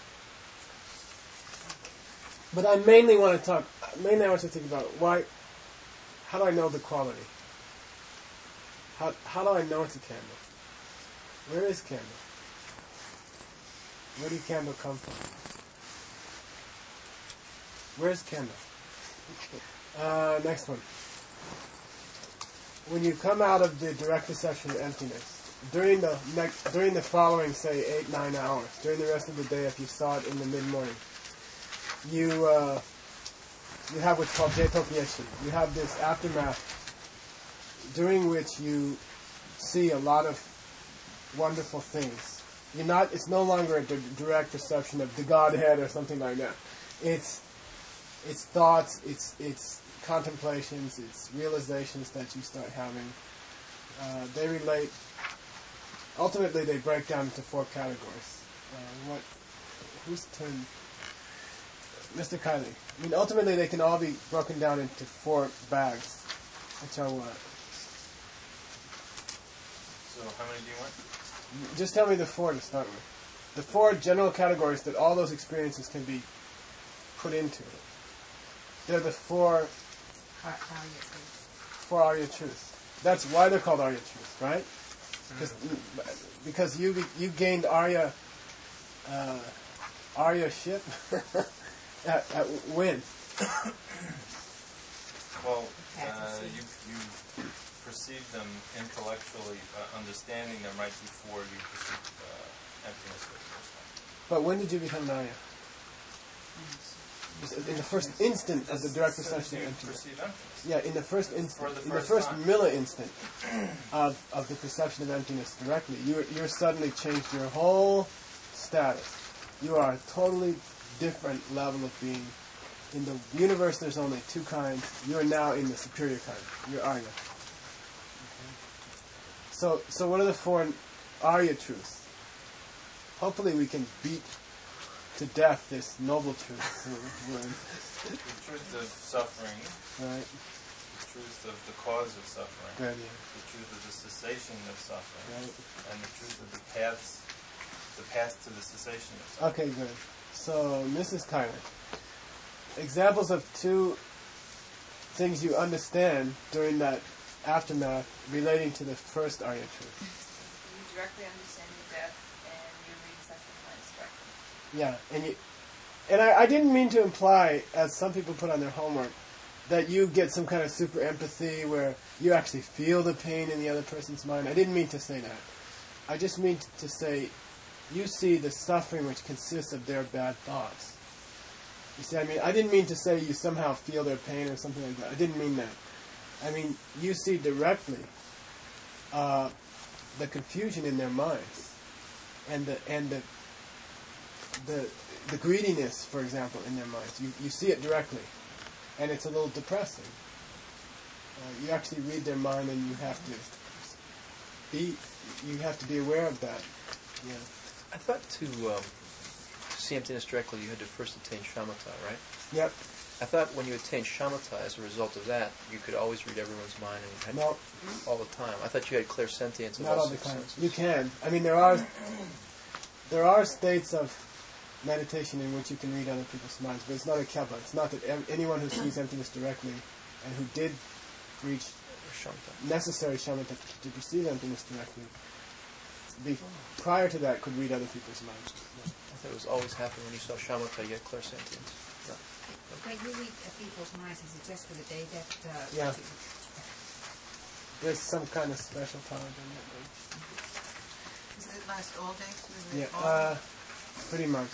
But I mainly want to talk, mainly I want to think about why, how do I know the quality? How how do I know it's a candle? Where is candle? Where did candle come from? Where's candle? Uh, next one. When you come out of the direct perception of emptiness, during the next, during the following, say, eight, nine hours, during the rest of the day, if you saw it in the mid-morning, you uh, you have what's called Jetokyeshi. You have this aftermath during which you see a lot of wonderful things. You're not. It's no longer a d- direct perception of the Godhead or something like that. It's it's thoughts. It's it's contemplations. It's realizations that you start having. Uh, they relate. Ultimately, they break down into four categories. Uh, what? Whose turn? Mister Kiley. I mean, ultimately, they can all be broken down into four bags, which are what? So how many do you want? Just tell me the four to start with. The four general categories that all those experiences can be put into. They're the four four Arya truths. That's why they're called Arya truths, right? Because because you you gained Arya uh, Arya ship at, at when? Well, uh, you you perceive them intellectually, uh, understanding them right before you perceive uh, emptiness for the first time. But when did you become an Arya? In the first instant of the direct perception of emptiness. Yeah, in the first instant, the in the first first time. milli-instant of, of the perception of emptiness directly, you're, you're suddenly changed your whole status. You are a totally different level of being. In the universe, there's only two kinds. You're now in the superior kind. You're Arya. Okay. So, so what are the four Arya truths? Hopefully we can beat to death this noble truth. The truth of suffering. Right. The truth of the cause of suffering. Right, yeah. The truth of the cessation of suffering. Right. And the truth of the paths, the path to the cessation of suffering. Okay, good. So, Missus Kyler, examples of two things you understand during that aftermath relating to the first Arya truth. You directly understand your death, and you read second lines directly. Yeah, and you, and I, I didn't mean to imply, as some people put on their homework, that you get some kind of super empathy where you actually feel the pain in the other person's mind. I didn't mean to say that. I just mean t- to say you see the suffering which consists of their bad thoughts. You see, I mean, I didn't mean to say you somehow feel their pain or something like that. I didn't mean that. I mean, you see directly uh, the confusion in their minds, and the and the the the greediness, for example, in their minds. You you see it directly, and it's a little depressing. Uh, you actually read their mind, and you have to be you have to be aware of that. Yeah. I thought to um, see emptiness directly, you had to first attain shamatha, right? Yep. I thought when you attained shamatha, as a result of that, you could always read everyone's mind and had No. all the time. I thought you had clairsentience of Not all all the six time. senses. You can. I mean, there are there are states of meditation in which you can read other people's minds, but it's not a kebba. It's not that ev- anyone who sees emptiness directly and who did reach necessary shamatha to perceive emptiness directly, be, prior to that could read other people's minds. I thought it was always happening when you saw shamatha, you had clairsentience. No. When you read uh, people's minds, is it just for the day that... Uh, Yeah. There's some kind of special power in it. Does it last all day? Through the Yeah, all uh, pretty much.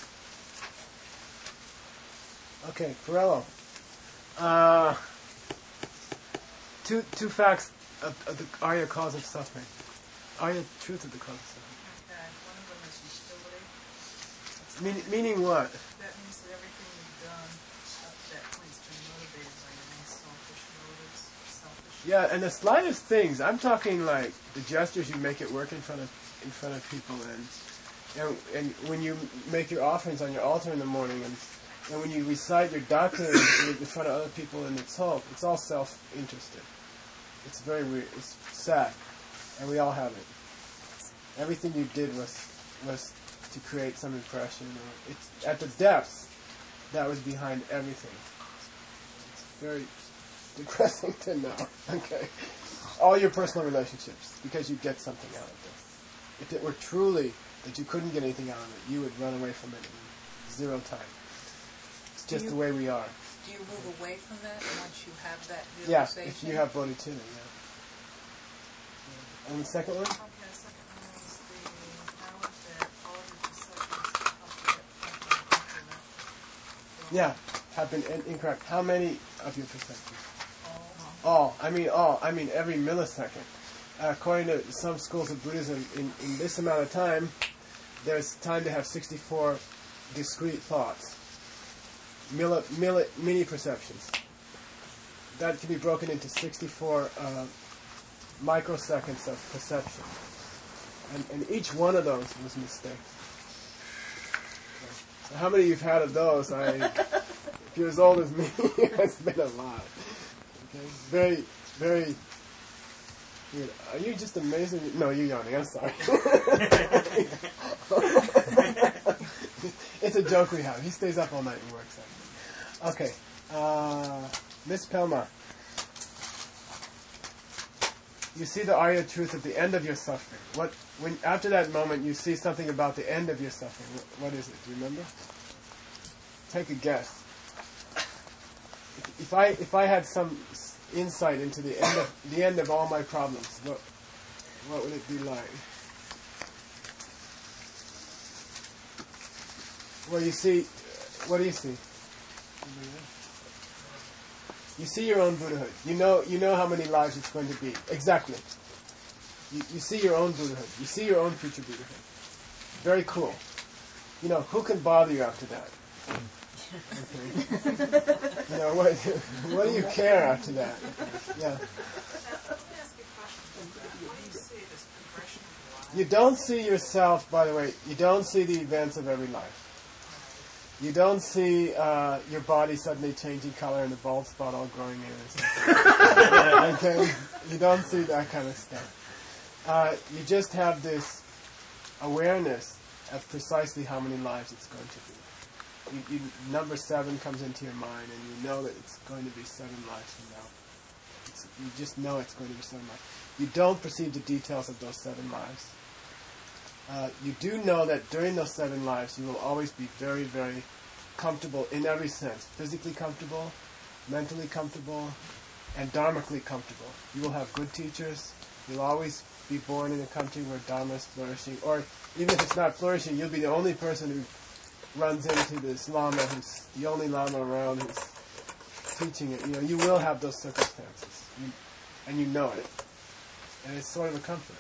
Okay, Corello. Uh, two two facts of, of the Arya cause of suffering. Arya truth of the cause of suffering. Okay, one of them is utility. Meaning, meaning what? That means that everything you've done up to that point has been motivated by your own selfish motives, selfish. Yeah, and the slightest things. I'm talking like the gestures you make at work in front of in front of people, and and, and when you make your offerings on your altar in the morning, and and when you recite your doctrine in, in front of other people, and it's all it's all self-interested. It's very weird. It's sad, and we all have it. Everything you did was was to create some impression, or it's at the depths that was behind everything. It's very depressing to know. Okay, all your personal relationships, because you get something out of this. If it were truly that you couldn't get anything out of it, you would run away from it in zero time. It's just you, the way we are. Do you move away from that once you have that Yeah, realization? if you have bodhicitta, yeah. And the second one? Okay, the second one is the knowledge that all of your perceptions Yeah, have been in- incorrect. How many of your perceptions? All. All. I mean all. I mean every millisecond. Uh, according to some schools of Buddhism, in, in this amount of time, there's time to have sixty-four discrete thoughts. Milli, milli, mini perceptions. That can be broken into sixty-four uh, microseconds of perception. And, and each one of those was mistakes. So how many you've had of those? I, if you're as old as me, it's been a lot. Okay, very, very weird. Are you just amazing? No, you're yawning. I'm sorry. It's a joke we have. He stays up all night and works. Okay, uh, Miss Pelmar. You see the Arya truth at the end of your suffering. What, when after that moment you see something about the end of your suffering? What, what is it? Do you remember? Take a guess. If, if I if I had some insight into the end of the end of all my problems, what what would it be like? Well, you see, what do you see? You see your own Buddhahood. You know, you know how many lives it's going to be. Exactly. You, you see your own Buddhahood. You see your own future Buddhahood. Very cool. You know, who can bother you after that? Okay. You know, what, what do you care after that? Yeah. You don't see yourself, by the way, you don't see the events of every life. You don't see uh, your body suddenly changing color and a bald spot all growing in or something. Okay? You don't see that kind of stuff. Uh, you just have this awareness of precisely how many lives it's going to be. You, you, number seven comes into your mind, and you know that it's going to be seven lives from now. It's, you just know it's going to be seven lives. You don't perceive the details of those seven lives. Uh, you do know that during those seven lives you will always be very, very comfortable in every sense. Physically comfortable, mentally comfortable, and dharmically comfortable. You will have good teachers. You'll always be born in a country where dharma is flourishing. Or even if it's not flourishing, you'll be the only person who runs into this lama who's the only lama around who's teaching it. You know, you will have those circumstances. You, and you know it. And it's sort of a comfort.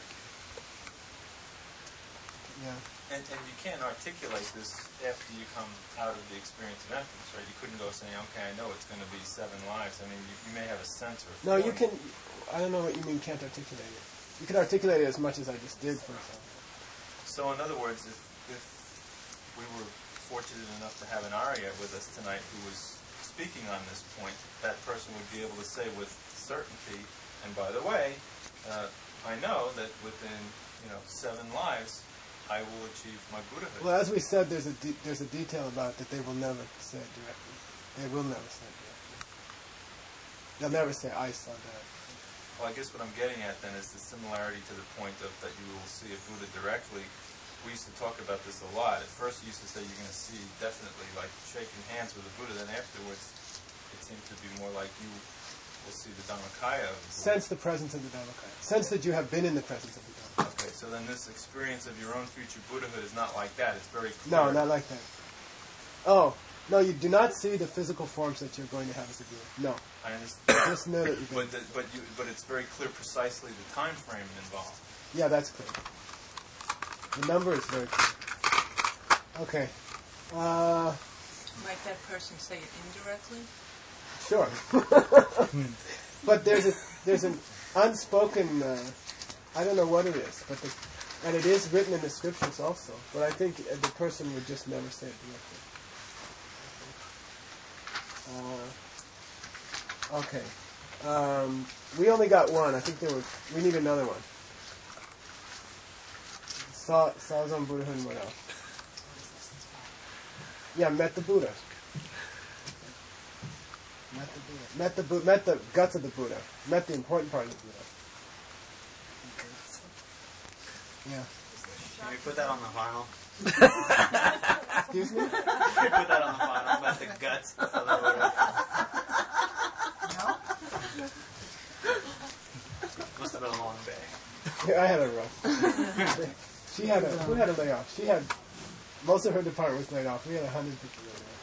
Yeah. And, and you can't articulate this after you come out of the experience of emptiness, right? You couldn't go saying, okay, I know it's going to be seven lives. I mean, you, you may have a sense or a No, you feeling. can, I don't know what you mean can't articulate it. You can articulate it as much as I just did, for example. So in other words, if, if we were fortunate enough to have an Arya with us tonight who was speaking on this point, that person would be able to say with certainty, and by the way, uh, I know that within, you know, seven lives, I will achieve my Buddhahood. Well, as we said, there's a de- there's a detail about it that they will never say it directly. They will never say it directly. They'll never say, I saw that. Well, I guess what I'm getting at then is the similarity to the point of that you will see a Buddha directly. We used to talk about this a lot. At first you used to say you're going to see definitely like shaking hands with a Buddha, then afterwards it seems to be more like you will see the Dhammakaya. Of the Sense the presence of the Dhammakaya. Sense that you have been in the presence of the Dhammakaya. Okay, so then this experience of your own future Buddhahood is not like that. It's very clear. No, not like that. Oh, no, you do not see the physical forms that you're going to have as a Buddha. No. I understand. Just know that you're going but, the, but, you, but it's very clear precisely the time frame involved. Yeah, that's clear. The number is very clear. Okay. Uh, Might that person say it indirectly? Sure. But there's a there's an unspoken. Uh, I don't know what it is, but the, and it is written in the scriptures also. But I think uh, the person would just never say it directly. Uh, okay. Um, we only got one. I think there were. We need another one. Saw saw on Buddhahood and what else? Yeah, met the Buddha. Met the Buddha. Met the Bu- Met the guts of the Buddha. Met the important part of the Buddha. Yeah. Can we put that on the vinyl? Excuse me? Can we put that on the vinyl? About the guts of the Buddha. No? Must have been a long day. Yeah, I had a rough. She had a, who had a layoff? She had, most of her department was laid off. We had one hundred fifty laid off.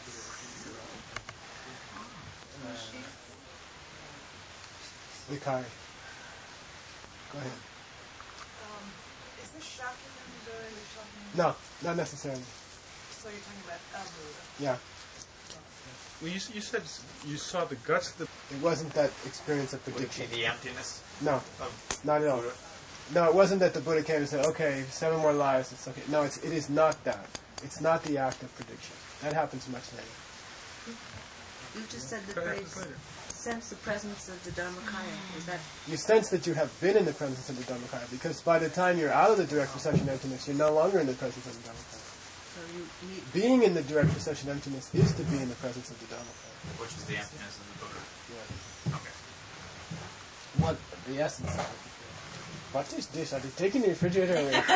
Uh, Likari. Go ahead. Um, is this Shakyamuni Buddha you're talking No, about? not necessarily. So you're talking about a Buddha. Yeah. Well, you, s- you said s- you saw the guts of the... It wasn't that experience of Would it prediction. be the emptiness No, of not at all. Buddha? No, it wasn't that the Buddha came and said, okay, seven more lives, it's okay. No, it's, it is not that. It's not the act of prediction. That happens much later. You just said the That phrase, happens later. sense the presence of the Dharmakaya. Is that You sense that you have been in the presence of the Dhammakaya, because by the time you're out of the direct perception of emptiness, you're no longer in the presence of the Dhammakaya. so you need? Being in the direct perception of emptiness is to be in the presence of the Dhammakaya. Which is the emptiness of the Buddha. Yeah. Okay. What the essence of it. What is this? Are they taking the refrigerator away? With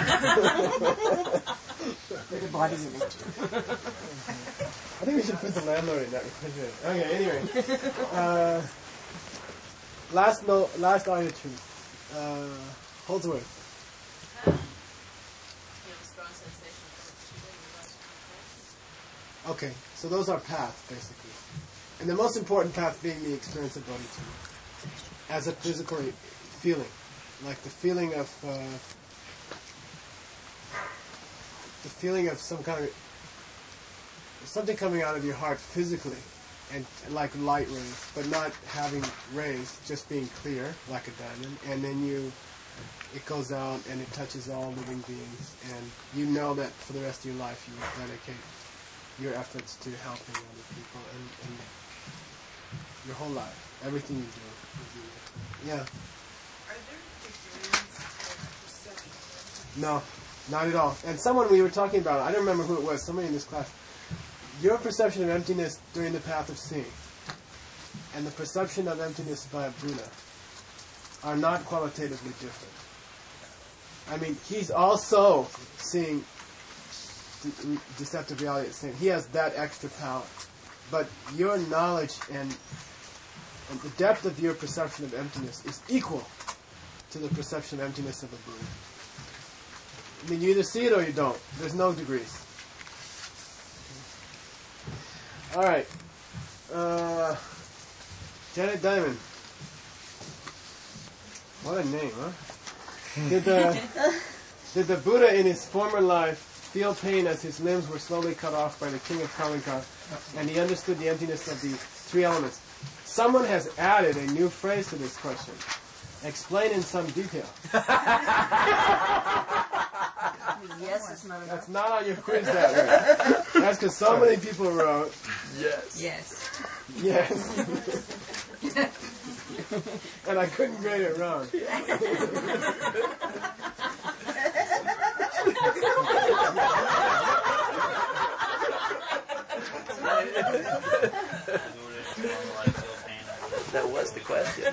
a body in it. I think we should put the landlord in that refrigerator. Okay, anyway. Uh, last no, last audio truth. Uh, Holdsworth. You have a strong sensation of Shiva, you realize you're Okay, so those are paths, basically. And the most important path being the experience of bodhicitta. As a physical feeling. Like the feeling of... Uh, the feeling of some kind of... something coming out of your heart physically. And, and like light rays. But not having rays, just being clear, like a diamond. And then you... it goes out and it touches all living beings. And you know that for the rest of your life you will dedicate your efforts to helping other people and, and your whole life, everything you do. Yeah. Are there degrees of perception? No, not at all. And someone we were talking about, I don't remember who it was, somebody in this class. Your perception of emptiness during the path of seeing and the perception of emptiness by a Buddha are not qualitatively different. I mean, he's also seeing de- deceptive reality at the same. He has that extra power. But your knowledge and, and the depth of your perception of emptiness is equal to the perception of emptiness of a Buddha. I mean, you either see it or you don't. There's no degrees. All right. Uh, Janet Diamond. What a name, huh? Did the, did the Buddha in his former life feel pain as his limbs were slowly cut off by the king of Kalinka, and he understood the emptiness of the three elements? Someone has added a new phrase to this question. Explain in some detail. Yes, it's not enough. That's not on your quiz that way. That's because so many people wrote Yes. Yes. yes. And I couldn't grade it wrong. That was the question.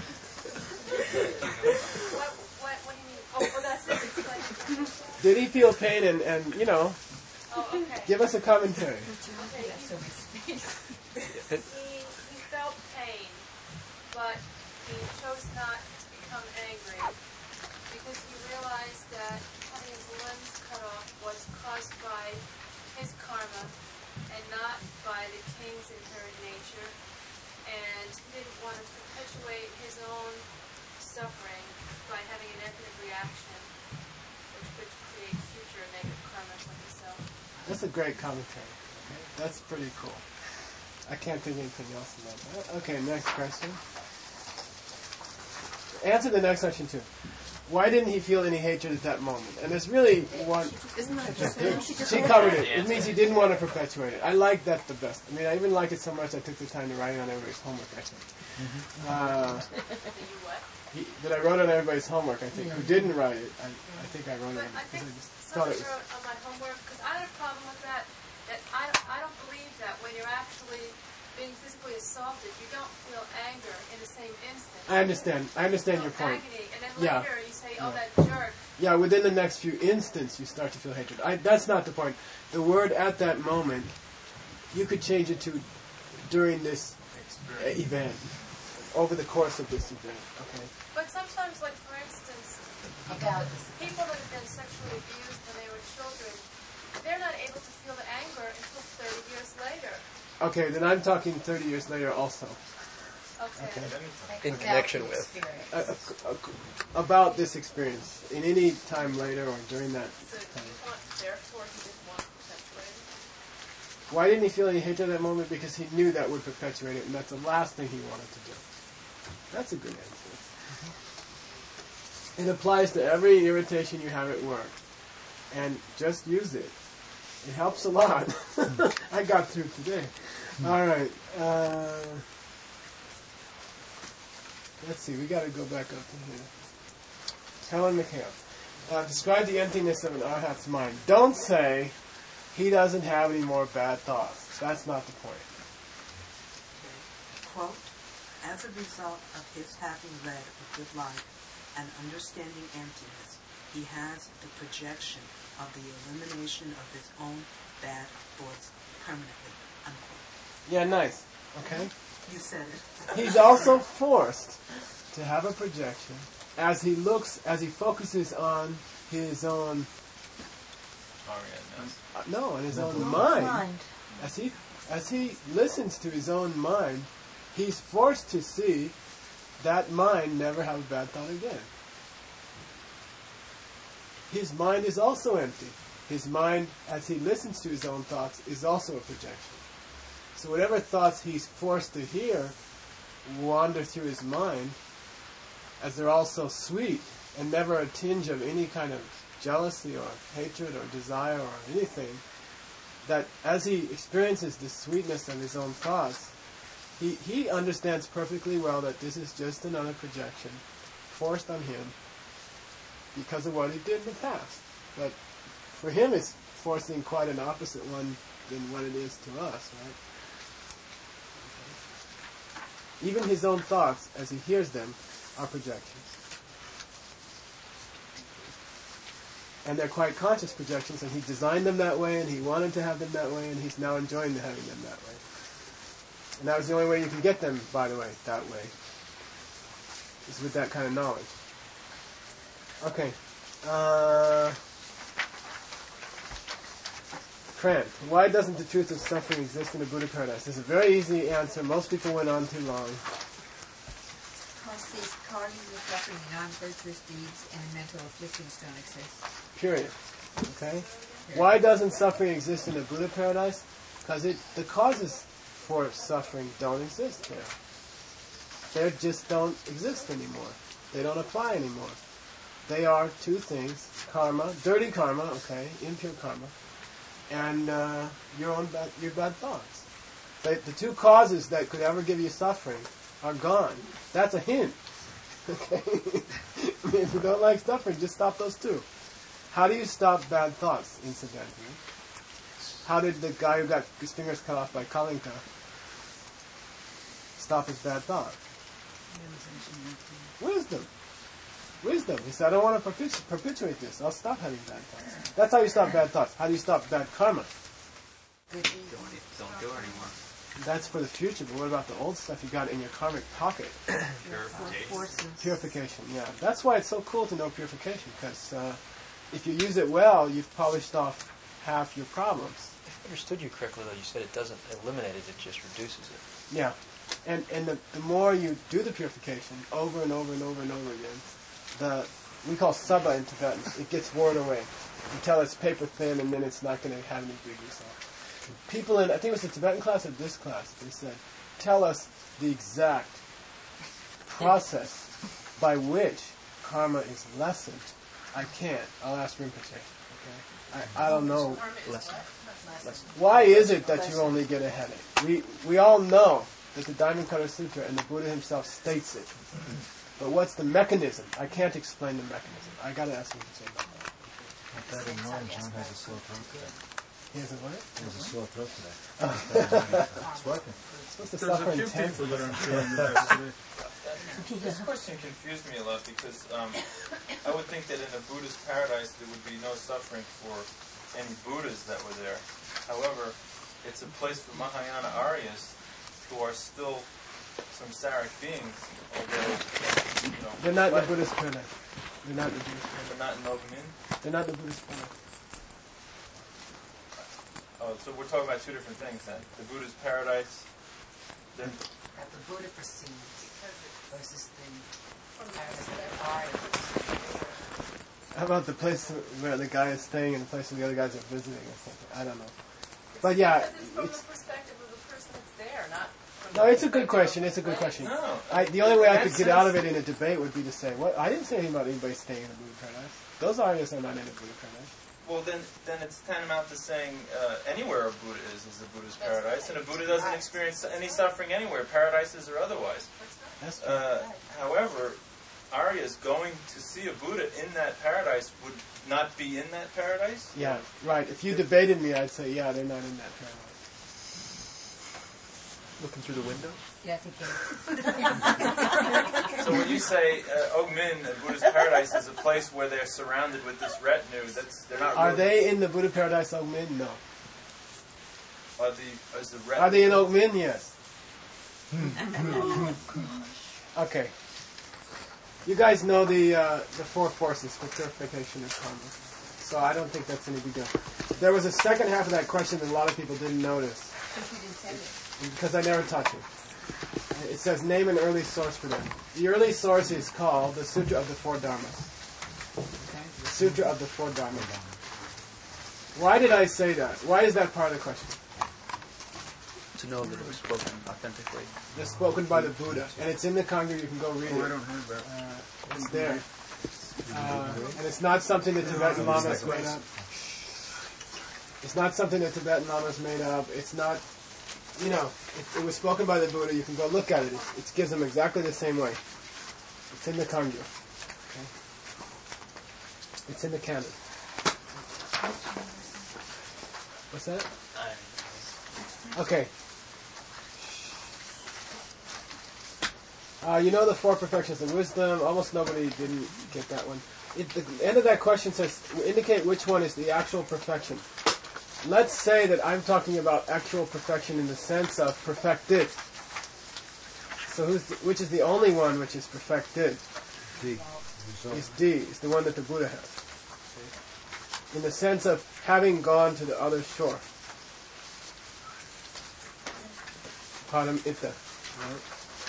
What, what, what do you mean? Oh, well, that's it. Explain it. Did he feel pain? And, and you know, Oh, okay. give us a commentary. Okay. He, he felt pain, but he chose not to become angry because he realized that having his limbs cut off was caused by his karma and not by the king's inherent nature, and he didn't want to perpetuate his own suffering by having a negative reaction, which would create future negative karma for himself. That's a great commentary. Okay? That's pretty cool. I can't think of anything else about that. Okay, next question. Answer the next question too. Why didn't he feel any hatred at that moment? And there's really one... Isn't that She, just she covered it. It means he didn't want to perpetuate it. I like that the best. I mean, I even liked it so much I took the time to write it on everybody's homework, I think. Uh, he, that I wrote on everybody's homework, I think. Who didn't write it, I, I think I wrote it on But I think because I just thought someone it was... wrote on my homework, because I had a problem with that, that I, I don't believe that when you're actually being physically assaulted, you don't feel anger in the same instant. I understand. I understand You your feel point. agony, and then Yeah. later you say, oh, Yeah. that jerk. Yeah, within the next few instants, you start to feel hatred. I, that's not the point. The word at that moment, you could change it to during this uh, event, over the course of this event. Okay. But sometimes, like for instance, About people that have been sexually abused when they were children, they're not able to feel the anger until thirty years later. Okay, then I'm talking thirty years later also. Okay. Okay. In connection with. Uh, uh, uh, about this experience, in any time later or during that So time. you want, therefore, he didn't want to perpetuate it. Why didn't he feel any hatred at that moment? Because he knew that would perpetuate it, and that's the last thing he wanted to do. That's a good answer. It applies to every irritation you have at work. And just use it. It helps a lot. I got through today. All right. Uh, let's see. We got to go back up to here. Helen McHale. Uh, describe the emptiness of an arhat's mind. Don't say he doesn't have any more bad thoughts. That's not the point. Quote, as a result of his having led a good life and understanding emptiness, he has the projection of the elimination of his own bad thoughts permanently. Unquote. Yeah, nice. Okay. You said it. He's also forced to have a projection as he looks, as he focuses on his own, uh, no, on his own mind. Mind. As he, as he listens to his own mind, he's forced to see that mind never have a bad thought again. His mind is also empty. His mind, as he listens to his own thoughts, is also a projection. So whatever thoughts he's forced to hear wander through his mind, as they're all so sweet and never a tinge of any kind of jealousy or hatred or desire or anything, that as he experiences the sweetness of his own thoughts, he, he understands perfectly well that this is just another projection forced on him because of what he did in the past. But for him it's forcing quite an opposite one than what it is to us, right? Even his own thoughts, as he hears them, are projections. And they're quite conscious projections, and he designed them that way, and he wanted to have them that way, and he's now enjoying having them that way. And that was the only way you can get them, by the way, that way, is with that kind of knowledge. Okay. Uh, Krant, why doesn't the truth of suffering exist in the Buddha paradise? This is a very easy answer. Most people went on too long. Because these causes of suffering, non-virtuous deeds, and mental afflictions don't exist. Period. Okay? Why doesn't suffering exist in the Buddha paradise? Because it the causes for suffering don't exist there. They just don't exist anymore. They don't apply anymore. They are two things: karma, dirty karma, okay, impure karma, and uh, your own bad, your bad thoughts. They, the two causes that could ever give you suffering are gone. That's a hint. Okay, I mean, if you don't like suffering, just stop those two. How do you stop bad thoughts, incidentally? How did the guy who got his fingers cut off by Kalinka stop his bad thought? Wisdom. Wisdom. He said, I don't want to perpetu- perpetuate this. I'll stop having bad thoughts. That's how you stop bad thoughts. How do you stop bad karma? Don't, don't do it anymore. That's for the future, but what about the old stuff you got in your karmic pocket? Purification. Purification, yeah. That's why it's so cool to know purification, because uh, if you use it well, you've polished off half your problems. If I understood you correctly, though, you said it doesn't eliminate it, it just reduces it. Yeah. And and the, the more you do the purification over and over and over and over again, the we call sabba in Tibetan, it gets worn away until it's paper thin, and then it's not going to have any big result. People in, I think it was the Tibetan class or this class, they said, tell us the exact process by which karma is lessened. I can't. I'll ask Rinpoche. Okay? I, I don't know. Lesson. Why is it that you only get a headache? We we all know that the Diamond Cutter Sutra and the Buddha himself states it. But what's the mechanism? I can't explain the mechanism. I got to ask Rinpoche about that. With that in mind, John has a sore throat today. He has a what? He has a sore throat today. It's working. It's supposed to There's suffer a few intensely. people that aren't feeling the best today. This question confused me a lot because um, I would think that in a Buddhist paradise there would be no suffering for any Buddhas that were there. However, it's a place for Mahayana Aryas who are still samsaric beings, although, you know... They're not in the Buddhist paradise. They're not in the Buddhist paradise. They're not in Ogmin? They're not in the Buddhist paradise. Oh, so we're talking about two different things then. The Buddha's paradise, then... That the Buddha perceived versus the paradise that are. How about the place where the guy is staying and the place where the other guys are visiting or something? I don't know. But yeah, Because it's from it's, the perspective of the person that's there, not from no, the it's a good perspective question. of- It's a good right? question. No. I, the only way I That could get sense- out of it in a debate would be to say, "What? I didn't say anything about anybody staying in a Buddha paradise. Those Aryas are not in a Buddha paradise." Well, then, then it's tantamount to saying uh, anywhere a Buddha is is a Buddha's paradise, and a Buddha doesn't experience any suffering anywhere, paradises or otherwise. That's true. Uh, however, Aryas going to see a Buddha in that paradise would not be in that paradise? Yeah, right. If you debated me, I'd say, yeah, they're not in that paradise. Looking through the window? Yes, he can. So when you say uh, Ogmin, a Buddha's paradise, is a place where they're surrounded with this retinue, that's they're not. Are really, they in the Buddha paradise Ogmin? No. Are the is the retinue? Are they in Ogmin? Yes. Okay. You guys know the uh, the four forces for purification of karma, so I don't think that's any big deal. There was a second half of that question that a lot of people didn't notice because I never touch it. It says name an early source for them. The early source is called the Sutra of the Four Dharmas. Okay? The Sutra of the Four Dharmas. Why did I say that? Why is that part of the question? To know that it was spoken authentically. It's spoken by the Buddha, and it's in the Kangri. You can go read Oh, I it. don't have that. Uh, it's there. Uh, and it's not something that Tibetan Lamas made up. It's not something that Tibetan Lamas made up. It's not, you know, it, it was spoken by the Buddha. You can go look at it. It, it gives them exactly the same way. It's in the Kangri. Okay? It's in the canon. What's that? Okay. Uh, you know the four perfections of wisdom. Almost nobody didn't get that one. It, the end of that question says, indicate which one is the actual perfection. Let's say that I'm talking about actual perfection in the sense of perfected. So who's the, which is the only one which is perfected? D. Is D. Is the one that the Buddha has. In the sense of having gone to the other shore. Padam Itta. Right?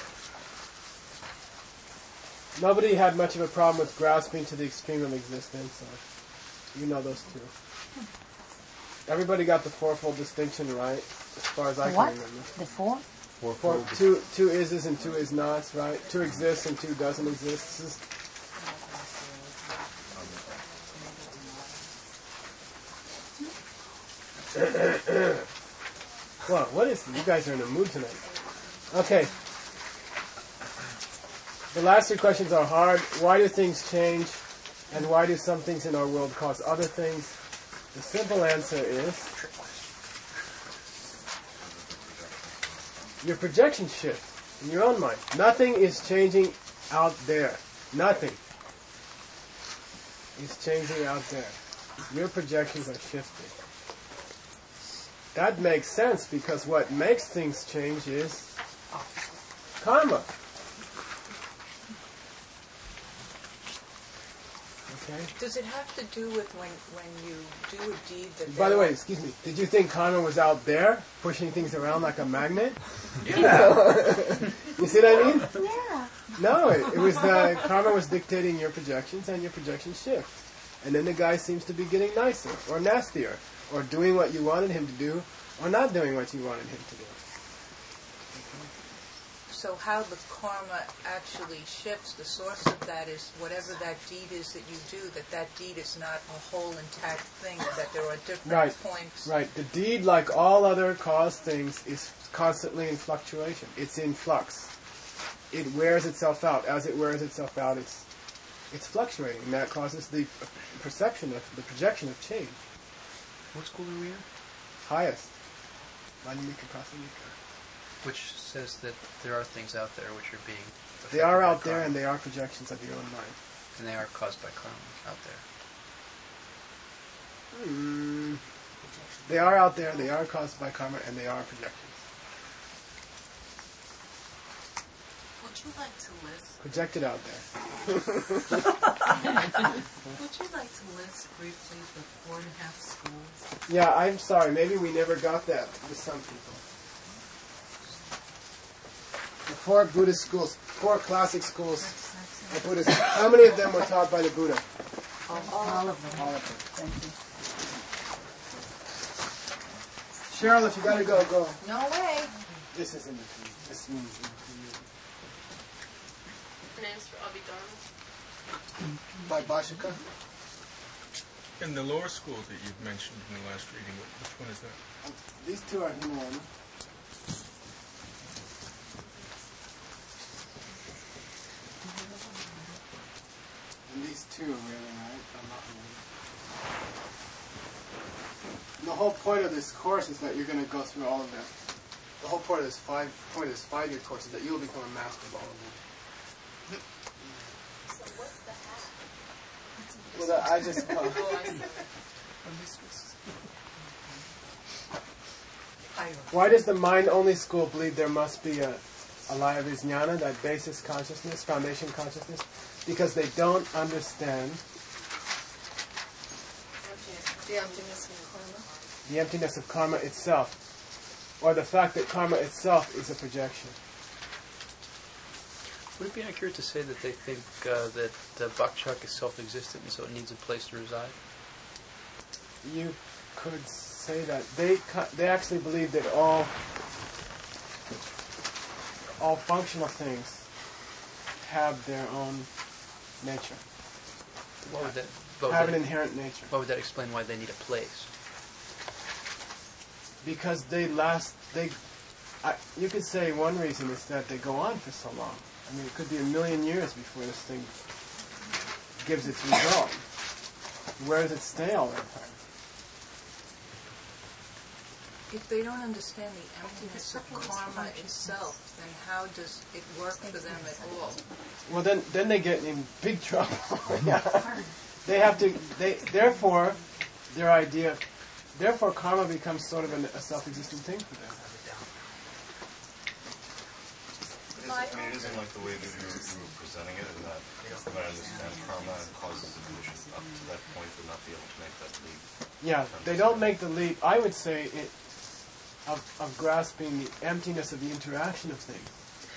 Nobody had much of a problem with grasping to the extreme of existence, so you know those two. Everybody got the fourfold distinction right, as far as I What? can remember. The four? Four, two, two ises and two is nots, right? Two exists and two doesn't exist. This is well, what is you guys are in a mood tonight? Okay. The last three questions are hard. Why do things change? And why do some things in our world cause other things? The simple answer is your projection shifts in your own mind. Nothing is changing out there. Nothing is changing out there. Your projections are shifting. That makes sense because what makes things change is karma. Okay. Does it have to do with when, when you do a deed that... By the way, excuse me, did you think karma was out there, pushing things around like a magnet? Yeah. You see what I mean? Yeah. No, it, it was the karma was dictating your projections, and your projections shift. And then the guy seems to be getting nicer, or nastier, or doing what you wanted him to do, or not doing what you wanted him to do. So how the karma actually shifts, the source of that is whatever that deed is that you do, that that deed is not a whole intact thing, that there are different Right, points. right. The deed, like all other cause things, is constantly in fluctuation. It's in flux. It wears itself out. As it wears itself out, it's it's fluctuating, and that causes the perception of the projection of change. What school are we in? Highest. Vajramika Prasamika. Which says that there are things out there which are being They are affected by out there, karma. and they are projections of your own mind. And they are caused by karma out there. Hmm. They are out there, they are caused by karma, and they are projections. Would you like to list? Projected out there. Would you like to list briefly the four and a half schools? Yeah, I'm sorry. Maybe we never got that with some people. The four Buddhist schools, four classic schools of Buddhism. How many of them were taught by the Buddha? All of them. All of them. Thank you. Cheryl, if you gotta go, go. No way. This is in between. This means in between. Names for Abhidharma. By Bhashika. In the lower school that you've mentioned in the last reading, which one is that? These two are Himalayan. And these two are really, right? I'm not really. And the whole point of this course is that you're going to go through all of them. The whole point of this five point of this five-year course is that you will become a master of all of them. So what's the hat? Well, that I just call. Why does the mind-only school believe there must be a, a laya vijnana, that basis consciousness, foundation consciousness? Because they don't understand The emptiness of karma. the emptiness of karma itself, or the fact that karma itself is a projection. Would it be accurate to say that they think uh, that uh, Bakchak is self-existent and so it needs a place to reside? You could say that. They co- they actually believe that all all functional things have their own nature. What would that, what would have that, an inherent nature. What would that explain why they need a place? Because they last, they, I, you could say one reason is that they go on for so long. I mean, it could be a million years before this thing gives its result. Where does it stay all that time? If they don't understand the emptiness of karma itself, then how does it work for them at all? Well, then, then they get in big trouble. Yeah. They have to. They therefore, their idea, therefore, karma becomes sort of an, a self-existent thing for them. I mean, it isn't like the way that you were, you were presenting it, in that, if I understand, karma causes the condition up to that point would not be able to make that leap. Yeah, they don't make the leap. I would say it, of, of grasping the emptiness of the interaction of things.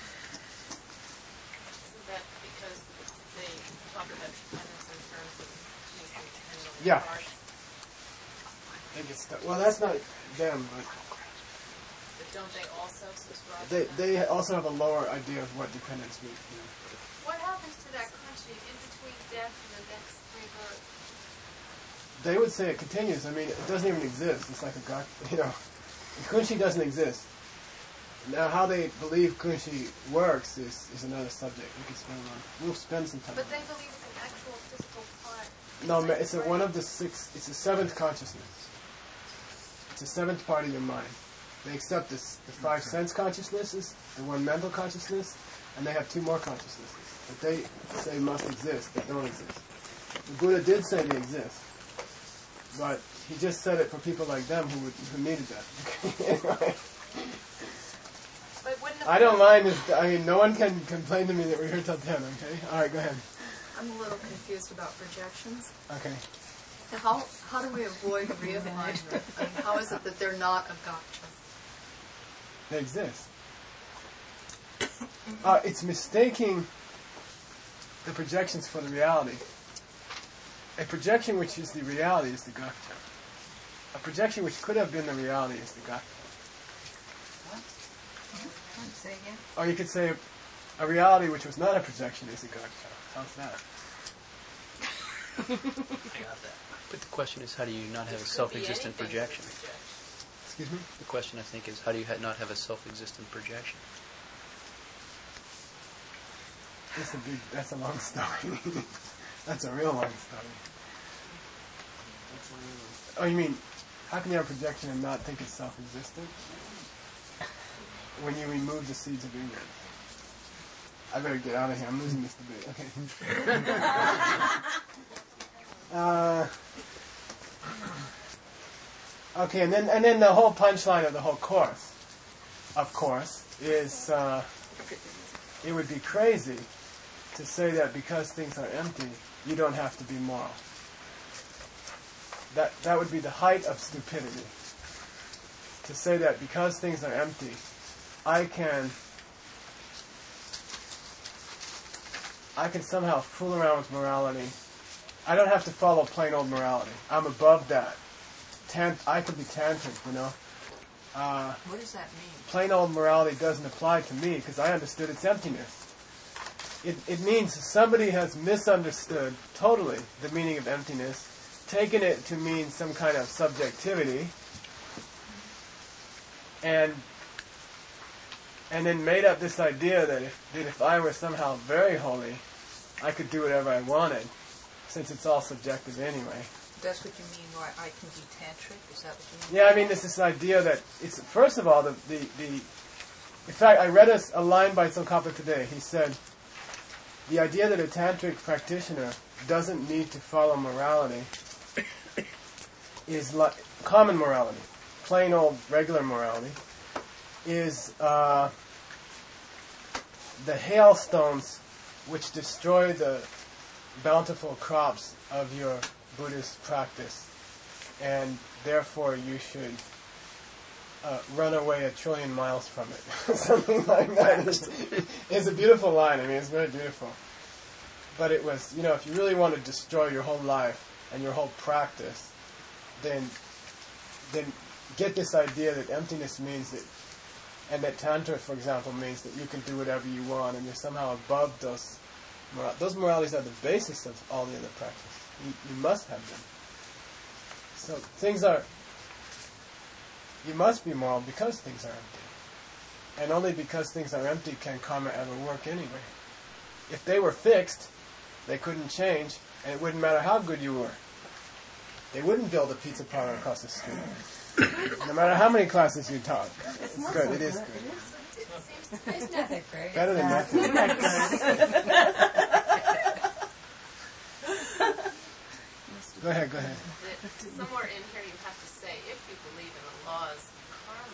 Isn't that because they talk about dependence in terms of making dependent on Yeah. the heart? They get stuck. Well, that's not them, but But don't they also subscribe they to that? they also have a lower idea of what dependence means. You know. What happens to that country in between death and the next rebirth? They would say it continues. I mean, it doesn't even exist. It's like a god, you know. Kunshi doesn't exist. Now, how they believe Kunshi works is, is another subject. We can spend on. We'll spend some time. But on they it. believe it's an actual physical part. No, ma- it's a, one of the six. It's a seventh consciousness. It's a seventh part of your mind. They accept this, the five sense consciousnesses, the one mental consciousness, and they have two more consciousnesses that they say must exist, that don't exist. The Buddha did say they exist, but he just said it for people like them who would, who needed that. Anyway. But wouldn't I don't mind if, I mean, no one can complain to me that we're here till ten, okay? Alright, go ahead. I'm a little confused about projections. Okay. So how, how do we avoid realignment? I mean, how is it that they're not a gotcha? They exist. Uh, it's mistaking the projections for the reality. A projection which is the reality is the gotcha. A projection which could have been the reality is the gotcha. Say again? Or you could say a reality which was not a projection is a gotcha. How's that? I got that. But the question is, how do you not have a self-existent projection? Excuse me? The question, I think, is how do you ha- not have a self-existent projection? That's a big, that's a long story. That's a real long story. Oh, you mean, how can you have a projection and not think it's self-existent? When you remove the seeds of ignorance. I better get out of here. I'm losing this debate. Okay. uh, okay, and then and then the whole punchline of the whole course, of course, is uh, it would be crazy to say that because things are empty, you don't have to be moral. That that would be the height of stupidity. To say that because things are empty, I can I can somehow fool around with morality. I don't have to follow plain old morality. I'm above that. Tant- I could be tantric, you know. Uh, What does that mean? plain old morality doesn't apply to me because I understood its emptiness. It, it means somebody has misunderstood totally the meaning of emptiness, taken it to mean some kind of subjectivity, and and then made up this idea that if, that if I were somehow very holy, I could do whatever I wanted, since it's all subjective anyway. That's what you mean by I can be tantric? Is that what you mean? Yeah, I mean, there's this idea that it's, first of all, the, the, the in fact, I read a, a line by Tsongkhapa today. He said, the idea that a tantric practitioner doesn't need to follow morality is like common morality, plain old regular morality, is uh, the hailstones which destroy the bountiful crops of your Buddhist practice, and therefore you should uh, run away a trillion miles from it. Something like that. It's, it's a beautiful line. I mean, it's very beautiful. But it was, you know, if you really want to destroy your whole life and your whole practice, then then get this idea that emptiness means that, and that Tantra, for example, means that you can do whatever you want and you're somehow above those moralities. Those moralities are the basis of all the other practice. You, you must have them. So things are, you must be moral because things are empty. And only because things are empty can karma ever work anyway. If they were fixed, they couldn't change, and it wouldn't matter how good you were. They wouldn't build a pizza parlor across the street. No matter how many classes you taught. It's, it's good, it is good. It's not that great. Better than nothing. Go ahead, go ahead. Somewhere in here you have to say, if you believe in the laws of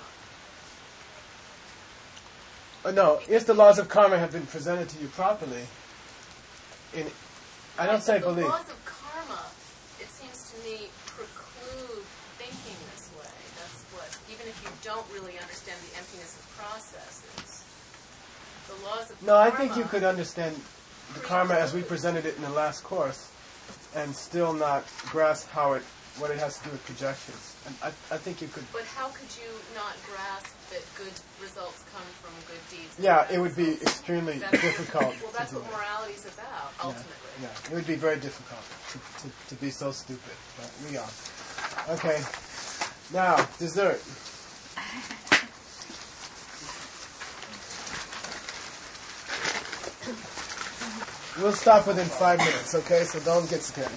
karma. Oh, no, if the laws of karma have been presented to you properly, in, I don't say the believe. The laws of karma, it seems to me, preclude thinking this way. That's what, even if you don't really understand the emptiness of processes, the laws of No, karma... I think you could understand the karma as we presented it in the last course and still not grasp how it, what it has to do with projections. And I, I think you could... But how could you not grasp that good results come from good deeds? Yeah, it would be extremely That's- difficult. Well, that's to do what it. morality is about, ultimately. Yeah, yeah, it would be very difficult to, to, to be so stupid. But we are. Okay. Now, dessert. We'll stop within five minutes, okay? So don't get scared.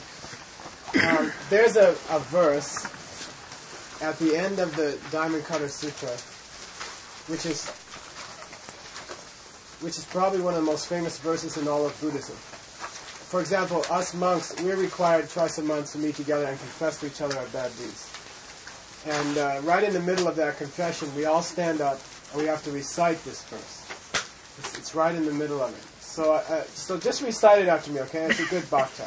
Um, there's a, a verse at the end of the Diamond Cutter Sutra which is which is probably one of the most famous verses in all of Buddhism. For example, us monks, we're required twice a month to meet together and confess to each other our bad deeds. And uh, right in the middle of that confession, we all stand up and we have to recite this verse. It's, it's right in the middle of it. So, uh, so just recite it after me, okay? It's a good bhakta.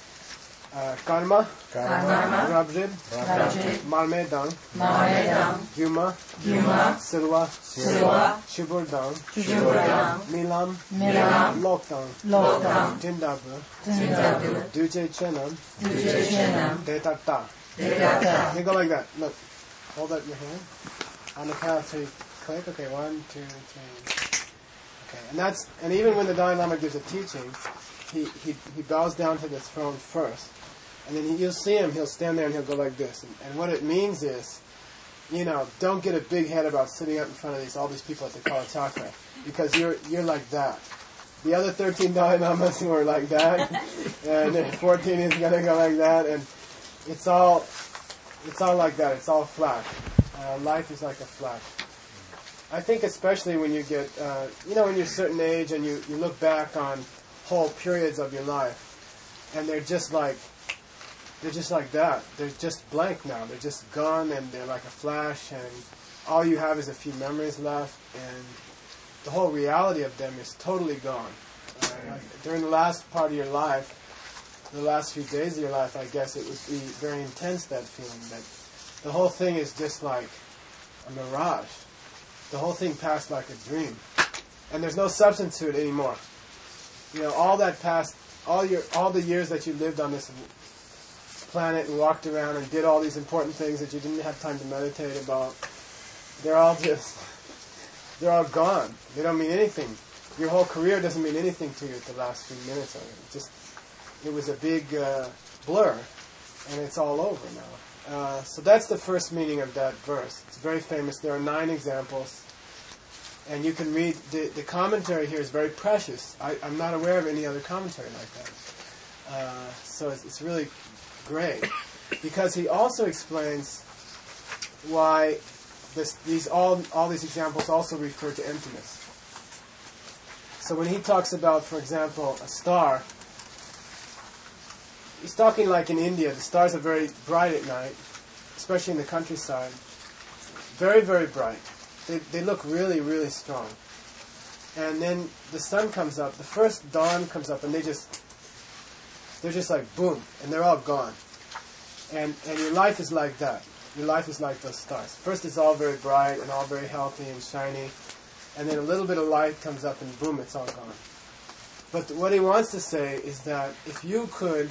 Uh, karma, Karma, Rabjid, Rabjid, Marmedang, Marmedang, Yuma, Yuma, Silwa, Silwa, Shuburdang, Shuburdang, Milam, Milam, Lokdang, Lokdang, Jindabu, Jindabu, Duje Chenam, Duje Chenam, Detata. Detata. You go like that. Look, hold up your hand. On the count of three, click. Okay, one, two, three. Okay, and that's and even when the Dalai Lama gives a teaching, he he, he bows down to the throne first. And then he, you'll see him, he'll stand there and he'll go like this. And, and what it means is, you know, don't get a big head about sitting up in front of these all these people at the Kalachakra. Because you're you're like that. The other thirteen Dalai Lamas were like that. And fourteen is going to go like that. And it's all it's all like that. It's all flat. Uh, life is like a flat. I think especially when you get, uh, you know, when you're a certain age and you, you look back on whole periods of your life. And they're just like, They're just like that. They're just blank now. They're just gone, and they're like a flash, and all you have is a few memories left, and the whole reality of them is totally gone. Uh, during the last part of your life, the last few days of your life, I guess it would be very intense, that feeling that the whole thing is just like a mirage. The whole thing passed like a dream, and there's no substance to it anymore. You know, all that past, all your, all the years that you lived on this planet and walked around and did all these important things that you didn't have time to meditate about, they're all just, they're all gone. They don't mean anything. Your whole career doesn't mean anything to you at the last few minutes of it. It just, it was a big uh, blur, and it's all over now. Uh, so that's the first meaning of that verse. It's very famous. There are nine examples, and you can read, the, the commentary here is very precious. I, I'm not aware of any other commentary like that. Uh, so it's, it's really great, because he also explains why this, these all all these examples also refer to emptiness. So when he talks about, for example, a star, he's talking like in India. The stars are very bright at night, especially in the countryside. Very, very bright. They they look really, really strong. And then the sun comes up. The first dawn comes up, and they just They're just like boom, and they're all gone. And and your life is like that. Your life is like those stars. First it's all very bright and all very healthy and shiny, and then a little bit of light comes up and boom, it's all gone. But what he wants to say is that if you could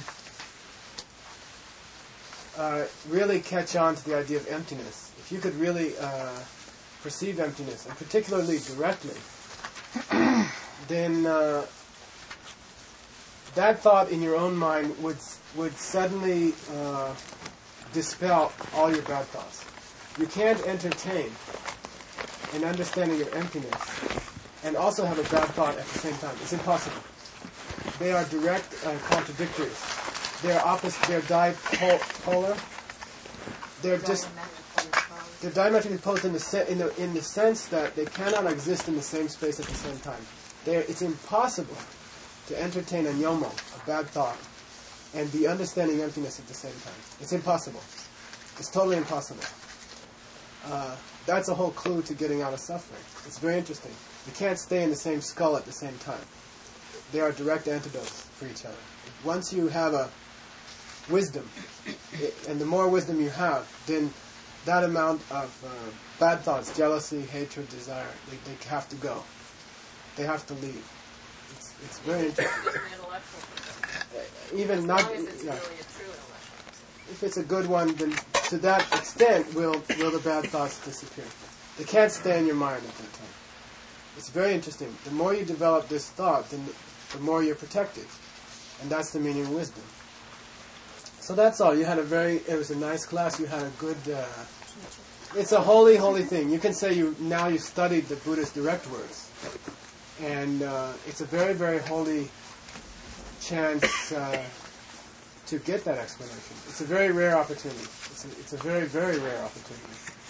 uh, really catch on to the idea of emptiness, if you could really uh, perceive emptiness, and particularly directly, then uh, that thought in your own mind would would suddenly uh, dispel all your bad thoughts. You can't entertain an understanding of emptiness and also have a bad thought at the same time. It's impossible. They are direct uh, contradictories. They're opposite. They're dipolar. They're just they're diametrically opposed in the se- in the in the sense that they cannot exist in the same space at the same time. They're, it's impossible to entertain a nyomo, a bad thought, and be understanding emptiness at the same time. It's impossible. It's totally impossible. Uh, that's a whole clue to getting out of suffering. It's very interesting. You can't stay in the same skull at the same time. They are direct antidotes for each other. Once you have a wisdom, it, and the more wisdom you have, then that amount of uh, bad thoughts, jealousy, hatred, desire, they, they have to go. They have to leave. It's, it's very interesting. Even not, As long as it's yeah. really a true intellectual. If it's a good one, then to that extent will will the bad thoughts disappear. They can't stay in your mind at that time. It's very interesting. The more you develop this thought, then the more you're protected. And that's the meaning of wisdom. So that's all. You had a very, it was a nice class. You had a good, uh, it's a holy, holy thing. You can say you now you studied the Buddha's direct words. And uh, it's a very, very holy chance uh, to get that explanation. It's a very rare opportunity. It's a, it's a very, very rare opportunity.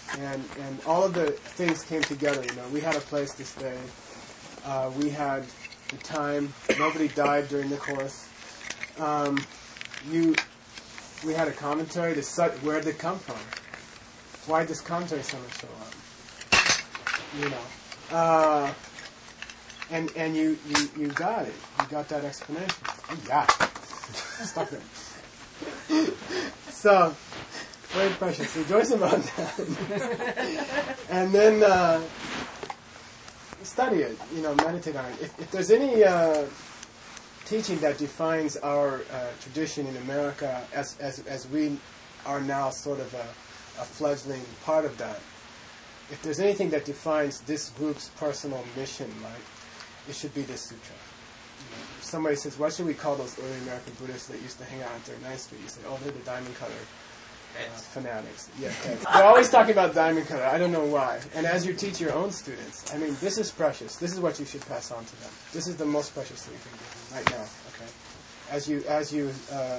And and all of the things came together. You know, we had a place to stay. Uh, we had the time. Nobody died during the course. Um, you, we had a commentary. To su- where did it come from? Why did this commentary summer show up? You know, uh, and and you, you you got it. You got that explanation. You got it. Stop it. So. Very precious. Rejoice about that. And then uh, study it, you know, meditate on it. If, if there's any uh, teaching that defines our uh, tradition in America as, as as we are now sort of a, a fledgling part of that, if there's anything that defines this group's personal mission, like, it should be this sutra. You know, if somebody says, what should we call those early American Buddhists that used to hang out on thirty-ninth Street? You say, oh, they're the diamond cutter. Uh, fanatics. Yeah, heads. They're always talking about diamond cutter. I don't know why. And as you teach your own students, I mean, this is precious. This is what you should pass on to them. This is the most precious thing you can give them right now. Okay, as you as you uh,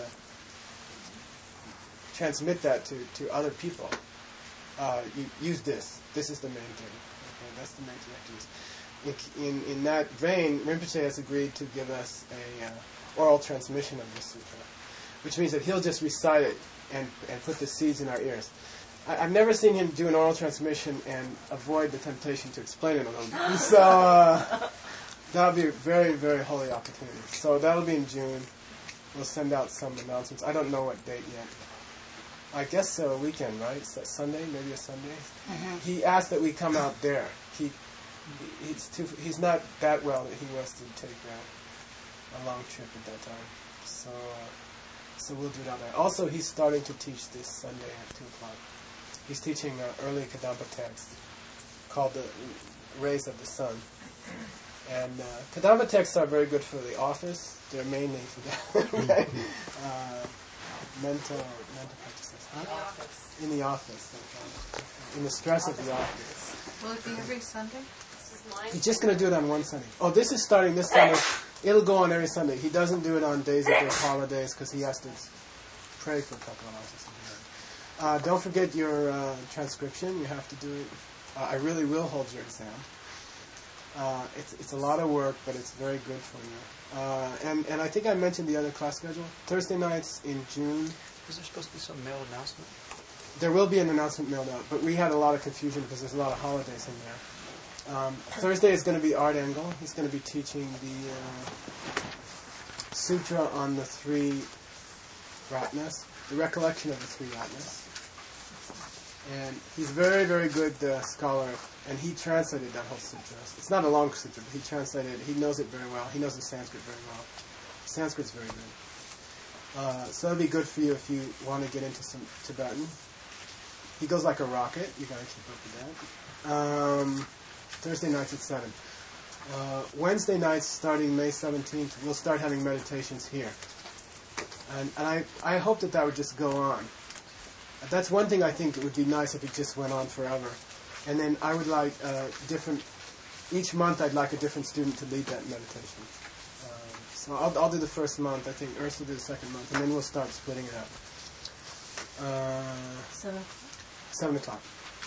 transmit that to, to other people, uh, you use this. This is the main thing. Okay, that's the main thing you have to use. In in that vein, Rinpoche has agreed to give us a uh, oral transmission of this sutra, which means that he'll just recite it. And, and put the seeds in our ears. I, I've never seen him do an oral transmission and avoid the temptation to explain it a little bit. So uh, that'll be a very, very holy opportunity. So that'll be in June. We'll send out some announcements. I don't know what date yet. I guess a weekend, right? Is that Sunday? Maybe a Sunday? Mm-hmm. He asked that we come out there. He he's too, he's not that well that he wants to take a, a long trip at that time. So. Uh, So we'll do that. Also, he's starting to teach this Sunday at two o'clock. He's teaching an early Kadampa text called The Rays of the Sun. And uh, Kadampa texts are very good for the office. They're mainly for that. Right? uh, mental, mental practices. Huh? In the office. In the office. Okay. In the stress office of the office. Will it be every Sunday? He's just going to do it on one Sunday. Oh, this is starting this Sunday. It'll go on every Sunday. He doesn't do it on days that there's holidays because he has to pray for a couple of hours or something like that. Uh, don't forget your uh, transcription. You have to do it. Uh, I really will hold your exam. Uh, it's it's a lot of work, but it's very good for you. Uh, and, and I think I mentioned the other class schedule. Thursday nights in June. Is there supposed to be some mail announcement? There will be an announcement mailed out, but we had a lot of confusion because there's a lot of holidays in there. Um, Thursday is going to be Art Engel. He's going to be teaching the uh, sutra on the three ratnas, the recollection of the three ratnas. And he's a very, very good uh, scholar, and he translated that whole sutra. It's not a long sutra, but he translated it. He knows it very well. He knows the Sanskrit very well. Sanskrit's very good. Uh, so it'll be good for you if you want to get into some Tibetan. He goes like a rocket. You got to keep up with that. Um... Thursday nights at seven. Uh, Wednesday nights, starting May seventeenth, we'll start having meditations here. And, and I, I hope that that would just go on. That's one thing I think it would be nice if it just went on forever. And then I would like uh, different, each month I'd like a different student to lead that meditation. Um, so I'll, I'll do the first month, I think Urs will do the second month, and then we'll start splitting it up. Uh, Seven. Seven o'clock.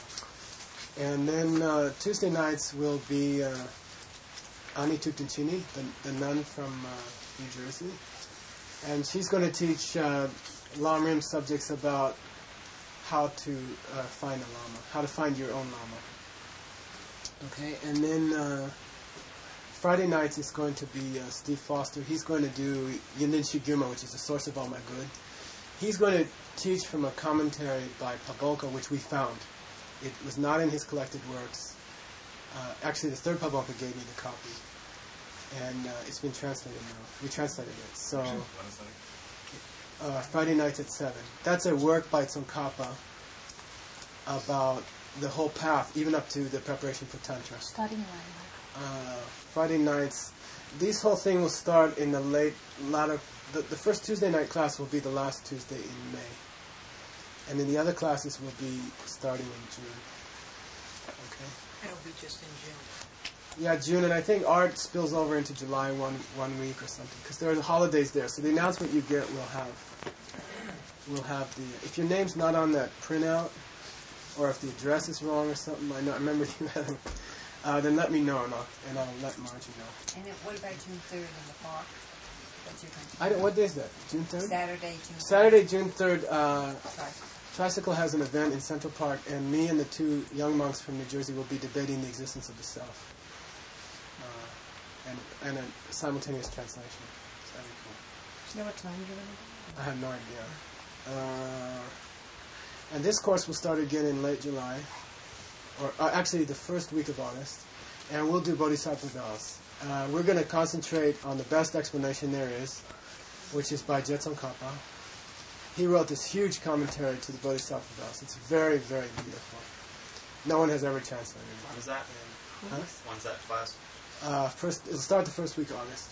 And then uh, Tuesday nights will be uh, Ani Tutanchini, the, the nun from uh, New Jersey. And she's going to teach uh, Lamrim subjects about how to uh, find a Lama, how to find your own Lama. Okay, and then uh, Friday nights is going to be uh, Steve Foster. He's going to do Yindin Shiguma, which is the source of all my good. He's going to teach from a commentary by Pabolka, which we found. It was not in his collected works. Uh, actually, the third Pabolka gave me the copy. And uh, it's been translated now. We translated it. So, uh, Friday nights at seven. That's a work by Tsongkhapa about the whole path, even up to the preparation for Tantra. Starting when? Uh, Friday nights. This whole thing will start in the late, latter, the, the first Tuesday night class will be the last Tuesday in May. And then the other classes will be starting in June. Okay. It'll be just in June. Yeah, June, and I think art spills over into July one one week or something, because there are holidays there. So the announcement you get will have will have the. If your name's not on that printout, or if the address is wrong or something, I know I remember you had them, uh, then let me know and I'll, and I'll let Margie know. And then what about June third in the park? What's your country? I don't, what day is that? June third? Saturday, June third. Saturday, June third. Uh, Tricycle. Tricycle has an event in Central Park, and me and the two young monks from New Jersey will be debating the existence of the self, uh, and and a simultaneous translation. So that'd be cool. Do you know what time you're going to do? I have no idea. Uh, and this course will start again in late July, or uh, actually the first week of August, and we'll do Bodhisattva Bells. Uh, we're going to concentrate on the best explanation there is, which is by Je Tsongkhapa. He wrote this huge commentary to the Bodhisattva Bells. It's very, very beautiful. No one has ever translated it. When's that? Huh? When's that class? Uh, first, it'll start the first week of August.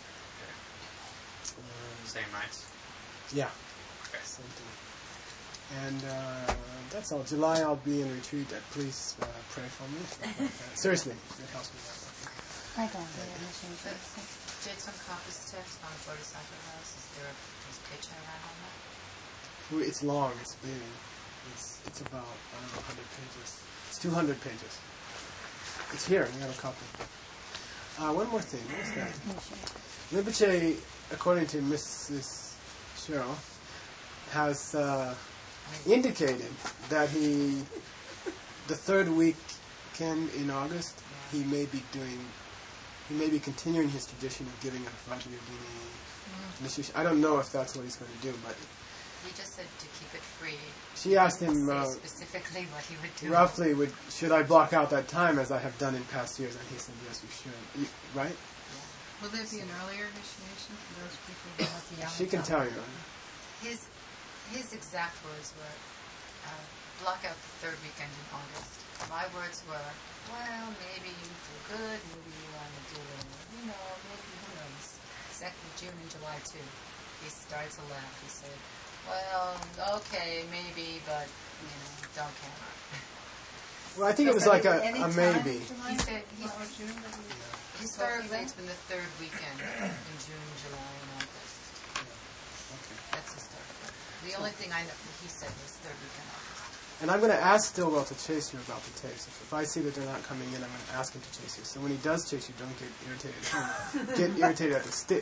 Same nights? Yeah. Okay. Same thing. And uh, that's all. July I'll be in retreat. Uh, please uh, pray for me. Seriously, it helps me out. I don't know. Je Tsongkhapa's text on Bodhisattva House, is there a is picture around on that? Well, it's long. It's big. It's it's about I don't know one hundred pages. It's two hundred pages. It's here. We have a copy. Uh, one more thing. What's that? Rinpoche, according to Missus Cheryl, has uh, indicated that he, the third weekend in August, he may be doing, he may be continuing his tradition of giving a Vajrayogini initiation. I don't know if that's what he's going to do, but He just said to keep it free. she asked him Say uh, specifically what he would do. roughly, would should I block out that time as I have done in past years? And he said, yes, you should. You, right? Will there be an earlier initiation for those people who have the She can tell you. His his exact words were, uh, block out the third weekend in August. My words were, well, maybe you feel good, maybe you want to do it, you know, maybe, who knows. Second June and July too. He started to laugh. He said, well, okay, maybe, but, you know, don't count. Well, I think it was like a, a maybe. He said, he, historically, it's been the third weekend in June, July, and August. That's historical. The only thing I know he said was third weekend August. And I'm going to ask Stillwell to chase you about the tapes. If, if I see that they're not coming in, I'm going to ask him to chase you. So when he does chase you, don't get irritated. Get irritated at the stick.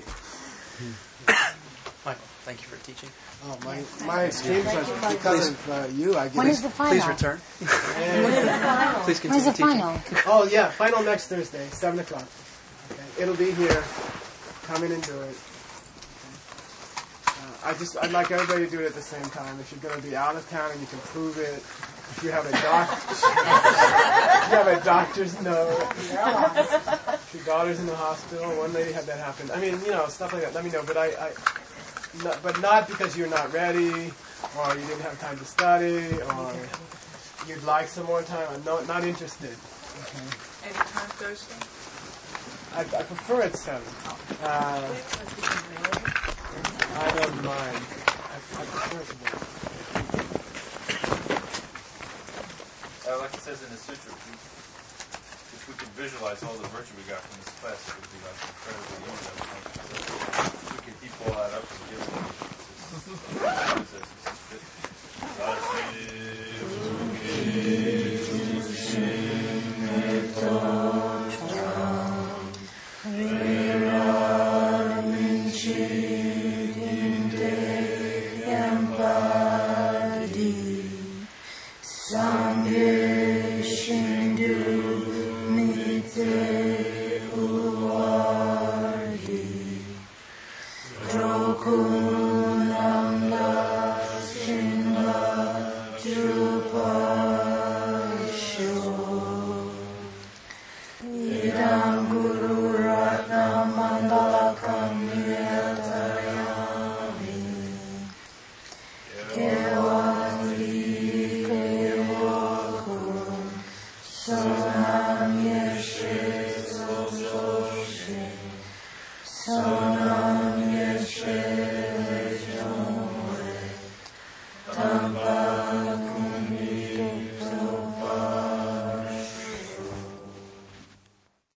Michael, thank you for teaching. Oh, my, my extreme pleasure. Because of uh, you, I get When is the final? Please return. When is the final? Please continue When's the teaching. final? Oh, yeah, final next Thursday, seven o'clock. Okay. It'll be here. Come in and do it. Uh, I just, I'd like everybody to do it at the same time. If you're going to be out of town and you can prove it, if you have a doc, if you have a doctor's note, if your daughter's in the hospital, one lady had that happen. I mean, you know, stuff like that. Let me know. But I, I not, but not because you're not ready, or you didn't have time to study, or you'd like some more time. I'm not, not interested. Okay. Anytime Thursday? I, I prefer at seven. Uh, I don't mind. I, I prefer it to be. Uh, like it says in the sutra, if we, if we could visualize all the virtue we got from this class, it would be like incredibly easy. If we could heap all that up and give it Ida